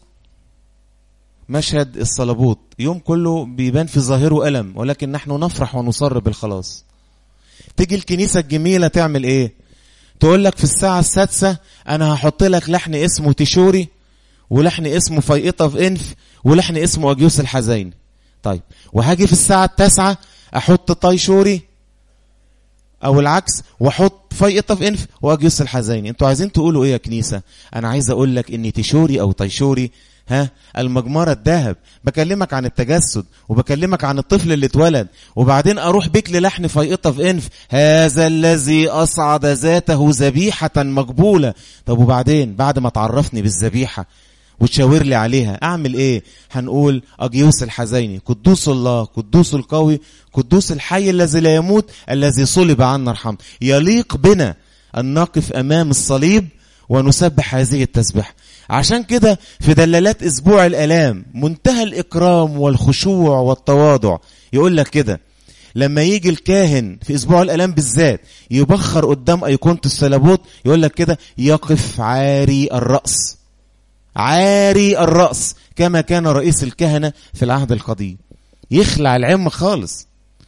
[SPEAKER 1] مشهد الصلبوت يوم كله بيبان في ظاهره ألم، ولكن نحن نفرح ونصر بالخلاص. تيجي الكنيسة الجميلة تعمل ايه؟ تقول لك في الساعة السادسة انا هحط لك لحن اسمه تيشوري، ولحن اسمه فيقطة في انف، ولحن اسمه اجيوس الحزين. طيب وهاجي في الساعة التاسعة احط طيشوري او العكس، واحط فيقطة في انف واجيوس الحزين. انتوا عايزين تقولوا ايه يا كنيسة؟ انا عايز اقول لك ان تيشوري او طيشوري ها المجمرة الذهب، بكلمك عن التجسد وبكلمك عن الطفل اللي اتولد، وبعدين اروح بيك للحن فيقطة في انف، هذا الذي اصعد ذاته ذبيحة مقبولة. طب وبعدين بعد ما تعرفني بالذبيحة وتشاور لي عليها اعمل ايه؟ هنقول اجيوس الحزيني، قدوس الله، قدوس القوي، قدوس الحي الذي لا يموت، الذي صلب عنا ارحم. يليق بنا ان نقف امام الصليب ونسبح هذه التسبيح. عشان كده في دلالات اسبوع الالام منتهى الاكرام والخشوع والتواضع، يقول لك كده لما يجي الكاهن في اسبوع الالام بالذات يبخر قدام ايقونة الصليبوت، يقول لك كده يقف عاري الراس، عاري الراس كما كان رئيس الكهنة في العهد القديم، يخلع العمة خالص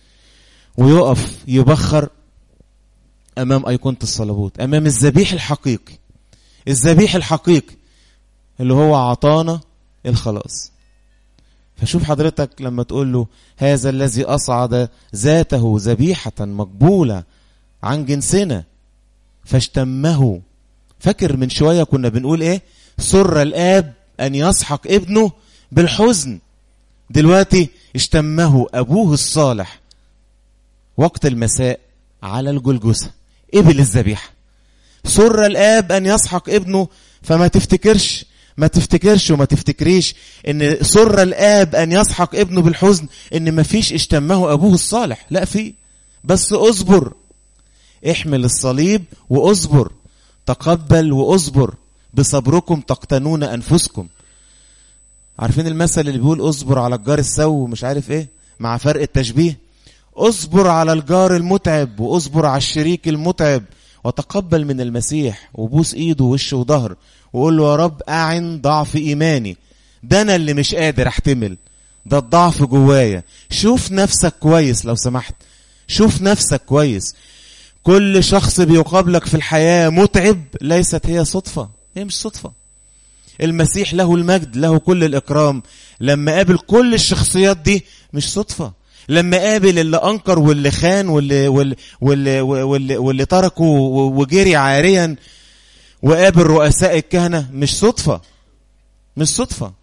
[SPEAKER 1] ويقف يبخر امام ايقونة الصليبوت، امام الذبيح الحقيقي، الذبيح الحقيقي اللي هو عطانا الخلاص. فشوف حضرتك لما تقول له هذا الذي أصعد ذاته ذبيحة مقبولة عن جنسنا فاشتمه. فاكر من شوية كنا بنقول ايه؟ سر الآب أن يسحق ابنه بالحزن. دلوقتي اشتمه أبوه الصالح وقت المساء على الجلجثة، قبل الذبيحة. سر الآب أن يسحق ابنه، فما تفتكرش ما تفتكرش وما تفتكريش ان سر الآب أن يسحق ابنه بالحزن ان ما فيش اشتمه أبوه الصالح، لا في، بس اصبر، احمل الصليب واصبر، تقبل واصبر، بصبركم تقتنون أنفسكم. عارفين المثل اللي بيقول اصبر على الجار السوء ومش عارف ايه، مع فرق التشبيه؟ اصبر على الجار المتعب واصبر على الشريك المتعب، وتقبل من المسيح وبوس ايده ووشه وظهر وقول له يا رب اعن ضعف ايماني، ده انا اللي مش قادر احتمل، ده الضعف جوايا. شوف نفسك كويس لو سمحت، شوف نفسك كويس. كل شخص بيقابلك في الحياة متعب ليست هي صدفة، هي مش صدفة. المسيح له المجد له كل الإكرام لما قابل كل الشخصيات دي مش صدفة. لما قابل اللي أنكر واللي خان واللي, واللي, واللي, واللي, واللي تركه وجري عاريا، وقابل رؤساء الكهنة مش صدفة، مش صدفة.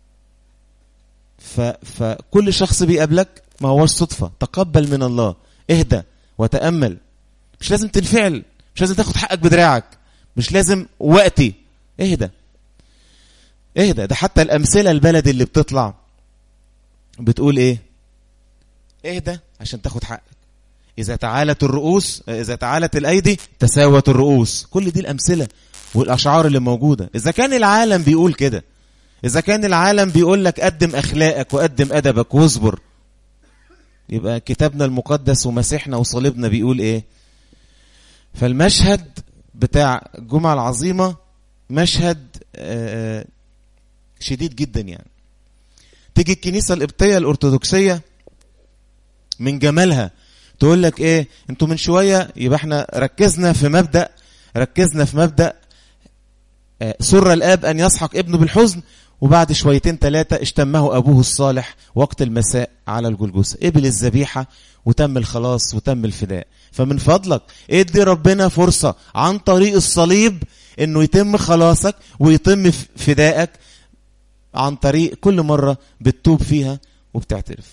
[SPEAKER 1] فكل شخص بيقابلك ما هوش صدفة. تقبل من الله، اهدى وتأمل، مش لازم تنفعل، مش لازم تاخد حقك بدراعك، مش لازم وقتي، اهدى اهدى. ده حتى الأمثلة البلد اللي بتطلع بتقول ايه؟ اهدى عشان تاخد حقك. إذا تعالت الرؤوس، إذا تعالت الأيدي تساوت الرؤوس. كل دي الأمثلة والأشعار اللي موجودة. إذا كان العالم بيقول كده، إذا كان العالم بيقول لك قدم أخلاقك وقدم أدبك واصبر، يبقى كتابنا المقدس ومسيحنا وصليبنا بيقول إيه؟ فالمشهد بتاع الجمعة العظيمة مشهد شديد جدا. يعني تيجي الكنيسة القبطية الأرثوذكسية من جمالها تقول لك ايه؟ انتوا من شوية يبقى احنا ركزنا في مبدأ ركزنا في مبدأ اه سر الآب أن يسحق ابنه بالحزن، وبعد شويتين ثلاثة اشتمه أبوه الصالح وقت المساء على الجلجثة، قبل الذبيحة وتم الخلاص وتم الفداء. فمن فضلك ادي ربنا فرصة عن طريق الصليب انه يتم خلاصك ويتم فدائك عن طريق كل مرة بتتوب فيها وبتعترف.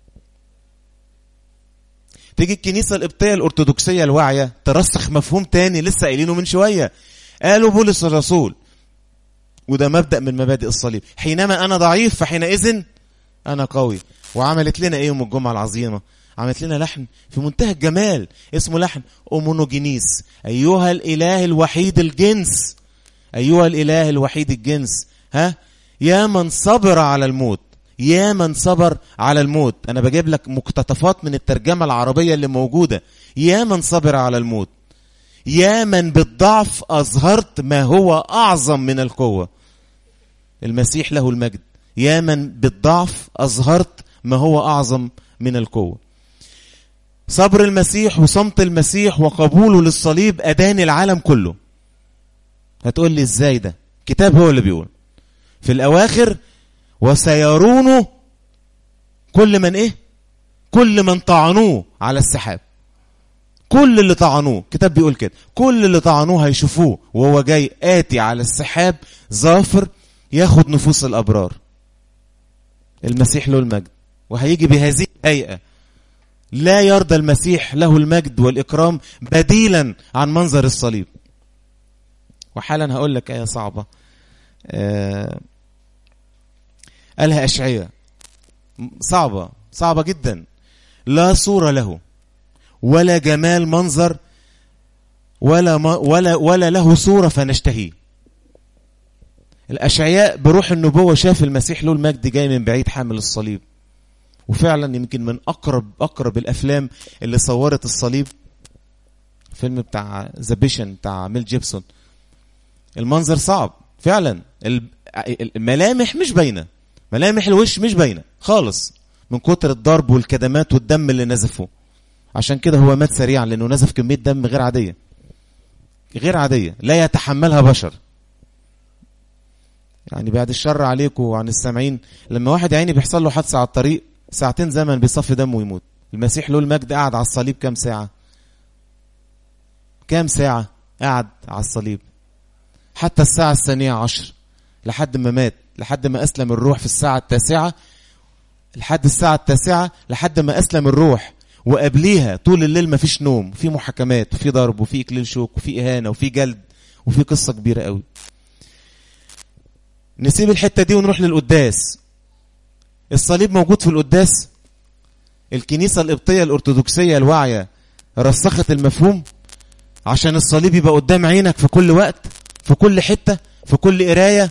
[SPEAKER 1] تيجي الكنيسة القبطية الأرثوذكسية الواعية ترسخ مفهوم تاني لسه قايلينه من شوية، قالوا بولس الرسول، وده مبدأ من مبادئ الصليب، حينما أنا ضعيف فحينئذ أنا قوي. وعملت لنا إيه يوم الجمعة العظيمة؟ عملت لنا لحن في منتهى الجمال اسمه لحن أومونوجينيس، أيها الإله الوحيد الجنس، أيها الإله الوحيد الجنس، ها يا من صبر على الموت، يا من صبر على الموت. أنا بجيب لك مقتطفات من الترجمة العربية اللي موجودة. يا من صبر على الموت، يا من بالضعف أظهرت ما هو أعظم من القوة. المسيح له المجد. يا من بالضعف أظهرت ما هو أعظم من القوة. صبر المسيح وصمت المسيح وقبوله للصليب أدان العالم كله. هتقول لي ازاي ده؟ كتاب هو اللي بيقول في الأواخر وسيرونه كل من ايه؟ كل من طعنوه على السحاب. كل اللي طعنوه، كتاب بيقول كده، كل اللي طعنوه هيشوفوه وهو جاي آتي على السحاب ظافر ياخد نفوس الأبرار. المسيح له المجد. وهيجي بهذه الهيئة. لا يرضى المسيح له المجد والإكرام بديلا عن منظر الصليب. وحالا هقول لك آية صعبة آه قالها أشعياء، صعبة صعبة جدا. لا صورة له ولا جمال منظر ولا ما ولا ولا له صورة فنشتهيه. الأشعياء بروح النبوة شاف المسيح له المجد جاي من بعيد حامل الصليب. وفعلا يمكن من أقرب أقرب الأفلام اللي صورت الصليب فيلم بتاع ذا بيشن بتاع ميل جيبسون. المنظر صعب فعلا. الملامح مش باينة، ملامح الوش مش باينة خالص من كتر الضرب والكدمات والدم اللي نزفه. عشان كده هو مات سريعا لأنه نزف كمية دم غير عادية غير عادية لا يتحملها بشر. يعني بعد الشر عليكم وعن السامعين، لما واحد عيني بيحصل له حادثة على الطريق ساعتين زمن بيصفي دمه ويموت. المسيح له المجد قاعد على الصليب كام ساعة؟ كام ساعة قاعد على الصليب؟ حتى الساعة الثانية عشر لحد ما مات، لحد ما أسلم الروح في الساعة التاسعة، لحد الساعة التاسعة لحد ما أسلم الروح. وقبليها طول الليل ما فيش نوم، في محاكمات وفي ضرب وفي إكليل شوك وفي إهانة وفي جلد وفي قصة كبيرة قوي. نسيب الحتة دي ونروح للقداس. الصليب موجود في القداس. الكنيسة القبطية الأرثوذكسية الواعية رسخت المفهوم عشان الصليب يبقى قدام عينك في كل وقت، في كل حتة، في كل قراية.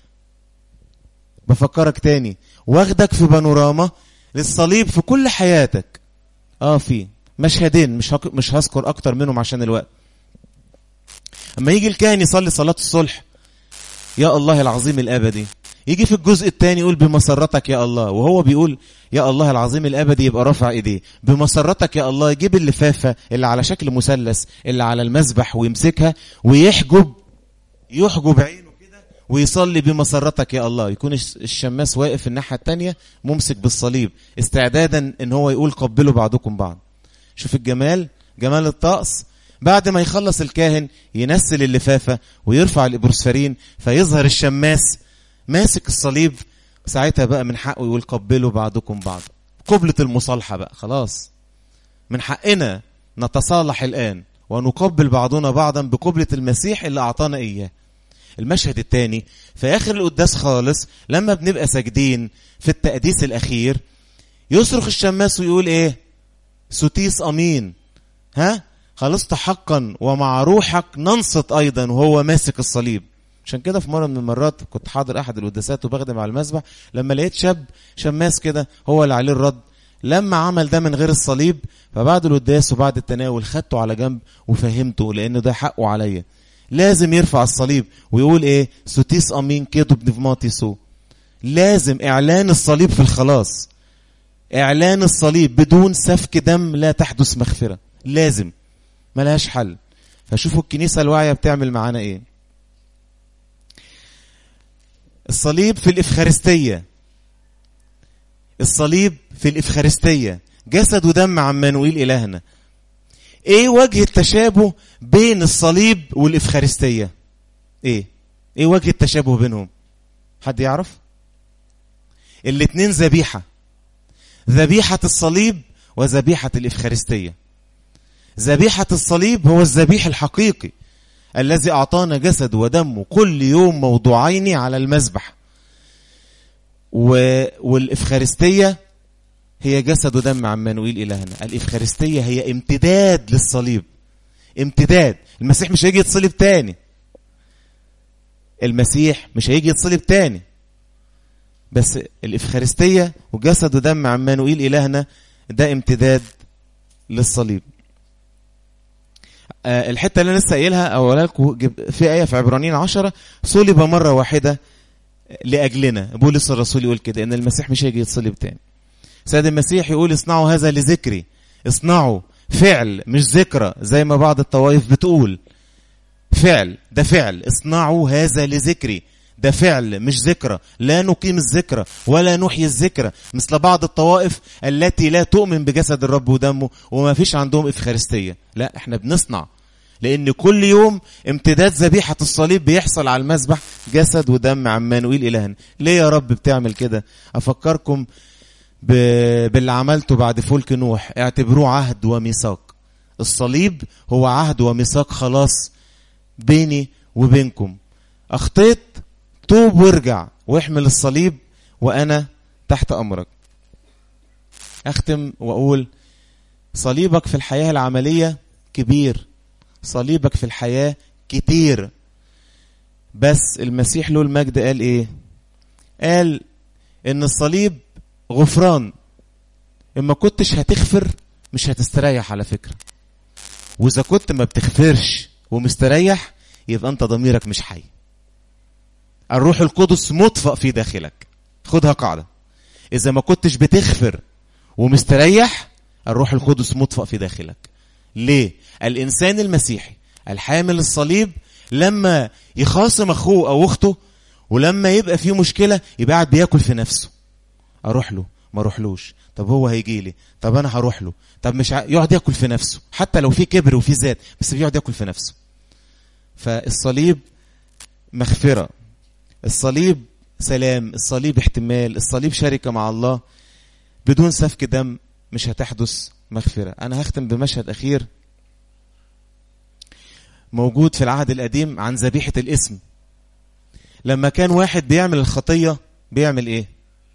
[SPEAKER 1] بفكرك تاني، واخدك في بانوراما للصليب في كل حياتك. اه في مشهدين مش هك... مش هذكر اكتر منهم عشان الوقت. اما يجي الكاهن يصلي صلاة الصلح يا الله العظيم الابدي، يجي في الجزء الثاني يقول بمسرتك يا الله، وهو بيقول يا الله العظيم الابدي يبقى رافع ايديه بمسرتك يا الله، يجيب اللفافة اللي على شكل مثلث اللي على المذبح ويمسكها ويحجب يحجب عينه كده ويصلي بمسرتك يا الله. يكون الشماس واقف الناحية التانية ممسك بالصليب استعدادا ان هو يقول قبلوا بعضكم بعض. شوف الجمال، جمال الطقس. بعد ما يخلص الكاهن ينسل اللفافة ويرفع الإبروسفرين فيظهر الشماس ماسك الصليب. ساعتها بقى من حقه يقول قبلوا بعضكم بعض. قبلة المصالحة بقى خلاص، من حقنا نتصالح الآن ونقبل بعضنا بعضا بقبلة المسيح اللي أعطانا إياه. المشهد الثاني في آخر القداس خالص لما بنبقى ساجدين في التقديس الأخير يصرخ الشماس ويقول إيه؟ سوتيس أمين، ها خلصت حقا ومع روحك ننصت أيضا وهو ماسك الصليب. عشان كده في مرة من المرات كنت حاضر أحد القداسات وبخدم على المسبح، لما لقيت شاب شماس كده هو اللي عليه الرد، لما عمل ده من غير الصليب فبعد القداس وبعد التناول خدته على جنب وفهمته لأنه ده حقه عليا، لازم يرفع الصليب ويقول إيه؟ سوتيس أمين كيدو بنفماتيسو. لازم إعلان الصليب في الخلاص، إعلان الصليب بدون سفك دم لا تحدث مغفرة، لازم ملهاش حل. فشوفوا الكنيسة الواعية بتعمل معانا إيه. الصليب في الإفخارستية، الصليب في الإفخارستية جسد ودم عمانوئيل إلهنا. إيه وجه التشابه بين الصليب والإفخارستية؟ إيه إيه وجه التشابه بينهم؟ حد يعرف؟ الاتنين ذبيحة، ذبيحة الصليب وذبيحة الإفخارستية. ذبيحة الصليب هو الذبيح الحقيقي الذي أعطانا جسد ودمه كل يوم موضوعين على المذبح، والإفخارستية هي جسد ودم عمانوئيل إلهنا. الإفخارستية هي امتداد للصليب، امتداد. المسيح مش هيجي يتصلب تاني، المسيح مش هيجي يتصلب تاني، بس الإفخارستية وجسد ودم عمانوئيل إلهنا ده امتداد للصليب. آه الحته اللي انا لسه قايلها اقولها لكم في ايه في عبرانيين عشرة، صلب مره واحده لاجلنا. بولس الرسول يقول كده ان المسيح مش هيجي يتصلب تاني. سيد المسيح يقول اصنعوا هذا لذكري. اصنعوا فعل مش ذكرى زي ما بعض الطوائف بتقول. فعل، ده فعل. اصنعوا هذا لذكري، ده فعل مش ذكرى. لا نقيم الذكرى ولا نحيي الذكرى مثل بعض الطوائف التي لا تؤمن بجسد الرب ودمه وما فيش عندهم افخارستية. لا، احنا بنصنع، لان كل يوم امتداد ذبيحة الصليب بيحصل على المذبح جسد ودم عمانوئيل إلهنا. ليه يا رب بتعمل كده؟ افكركم ب... باللي عملته بعد فلك نوح. اعتبروه عهد وميثاق. الصليب هو عهد وميثاق خلاص بيني وبينكم. اخطيت، توب وارجع واحمل الصليب وانا تحت امرك. اختم واقول صليبك في الحياة العملية كبير، صليبك في الحياة كتير، بس المسيح له المجد قال ايه؟ قال ان الصليب غفران. اما كنتش هتغفر مش هتستريح على فكرة، واذا كنت ما بتغفرش ومستريح يبقى انت ضميرك مش حي. الروح القدس مطفأ في داخلك. خدها قاعدة، اذا ما كنتش بتغفر ومستريح الروح القدس مطفأ في داخلك. ليه؟ الانسان المسيحي الحامل الصليب لما يخاصم اخوه او اخته ولما يبقى فيه مشكلة يبقى قاعد بياكل في نفسه. اروح له ما اروحلوش، طب هو هيجي لي، طب انا هروح له، طب مش ع... يقعد ياكل في نفسه. حتى لو في كبر وفي ذات بس بيقعد ياكل في نفسه. فالصليب مغفرة، الصليب سلام، الصليب احتمال، الصليب شركة مع الله. بدون سفك دم مش هتحدث مغفرة. انا هختم بمشهد اخير موجود في العهد القديم عن ذبيحة الاسم. لما كان واحد بيعمل الخطية بيعمل ايه؟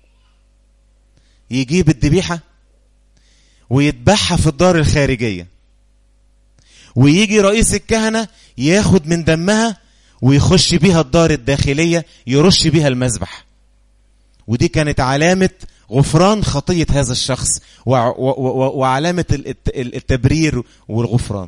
[SPEAKER 1] يجيب الذبيحة ويذبحها في الدار الخارجية، ويجي رئيس الكهنة ياخد من دمها ويخش بيها الدار الداخلية يرش بيها المذبح. ودي كانت علامة غفران خطية هذا الشخص وعلامة التبرير والغفران.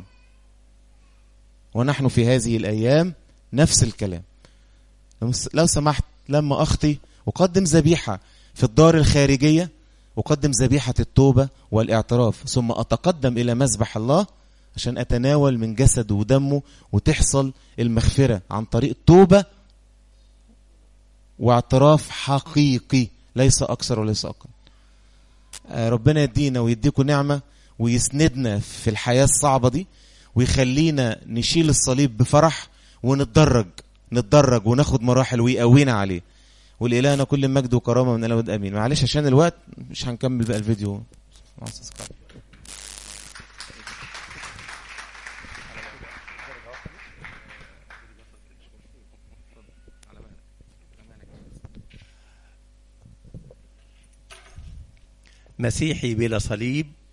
[SPEAKER 1] ونحن في هذه الأيام نفس الكلام. لو سمحت لما أخطي أقدم ذبيحة في الدار الخارجية، أقدم ذبيحة التوبة والاعتراف، ثم أتقدم إلى مذبح الله عشان أتناول من جسد ودمه وتحصل المغفرة عن طريق توبة واعتراف حقيقي، ليس أكثر وليس أقل. ربنا يدينا ويديكم نعمة ويسندنا في الحياة الصعبة دي، ويخلينا نشيل الصليب بفرح ونتدرج نتدرج وناخد مراحل ويقوينا عليه. والإلهنا كل مجد وكرامة من الأبد آمين. معلش عشان الوقت مش هنكمل بقى الفيديو.
[SPEAKER 4] مسيحي بلا صليب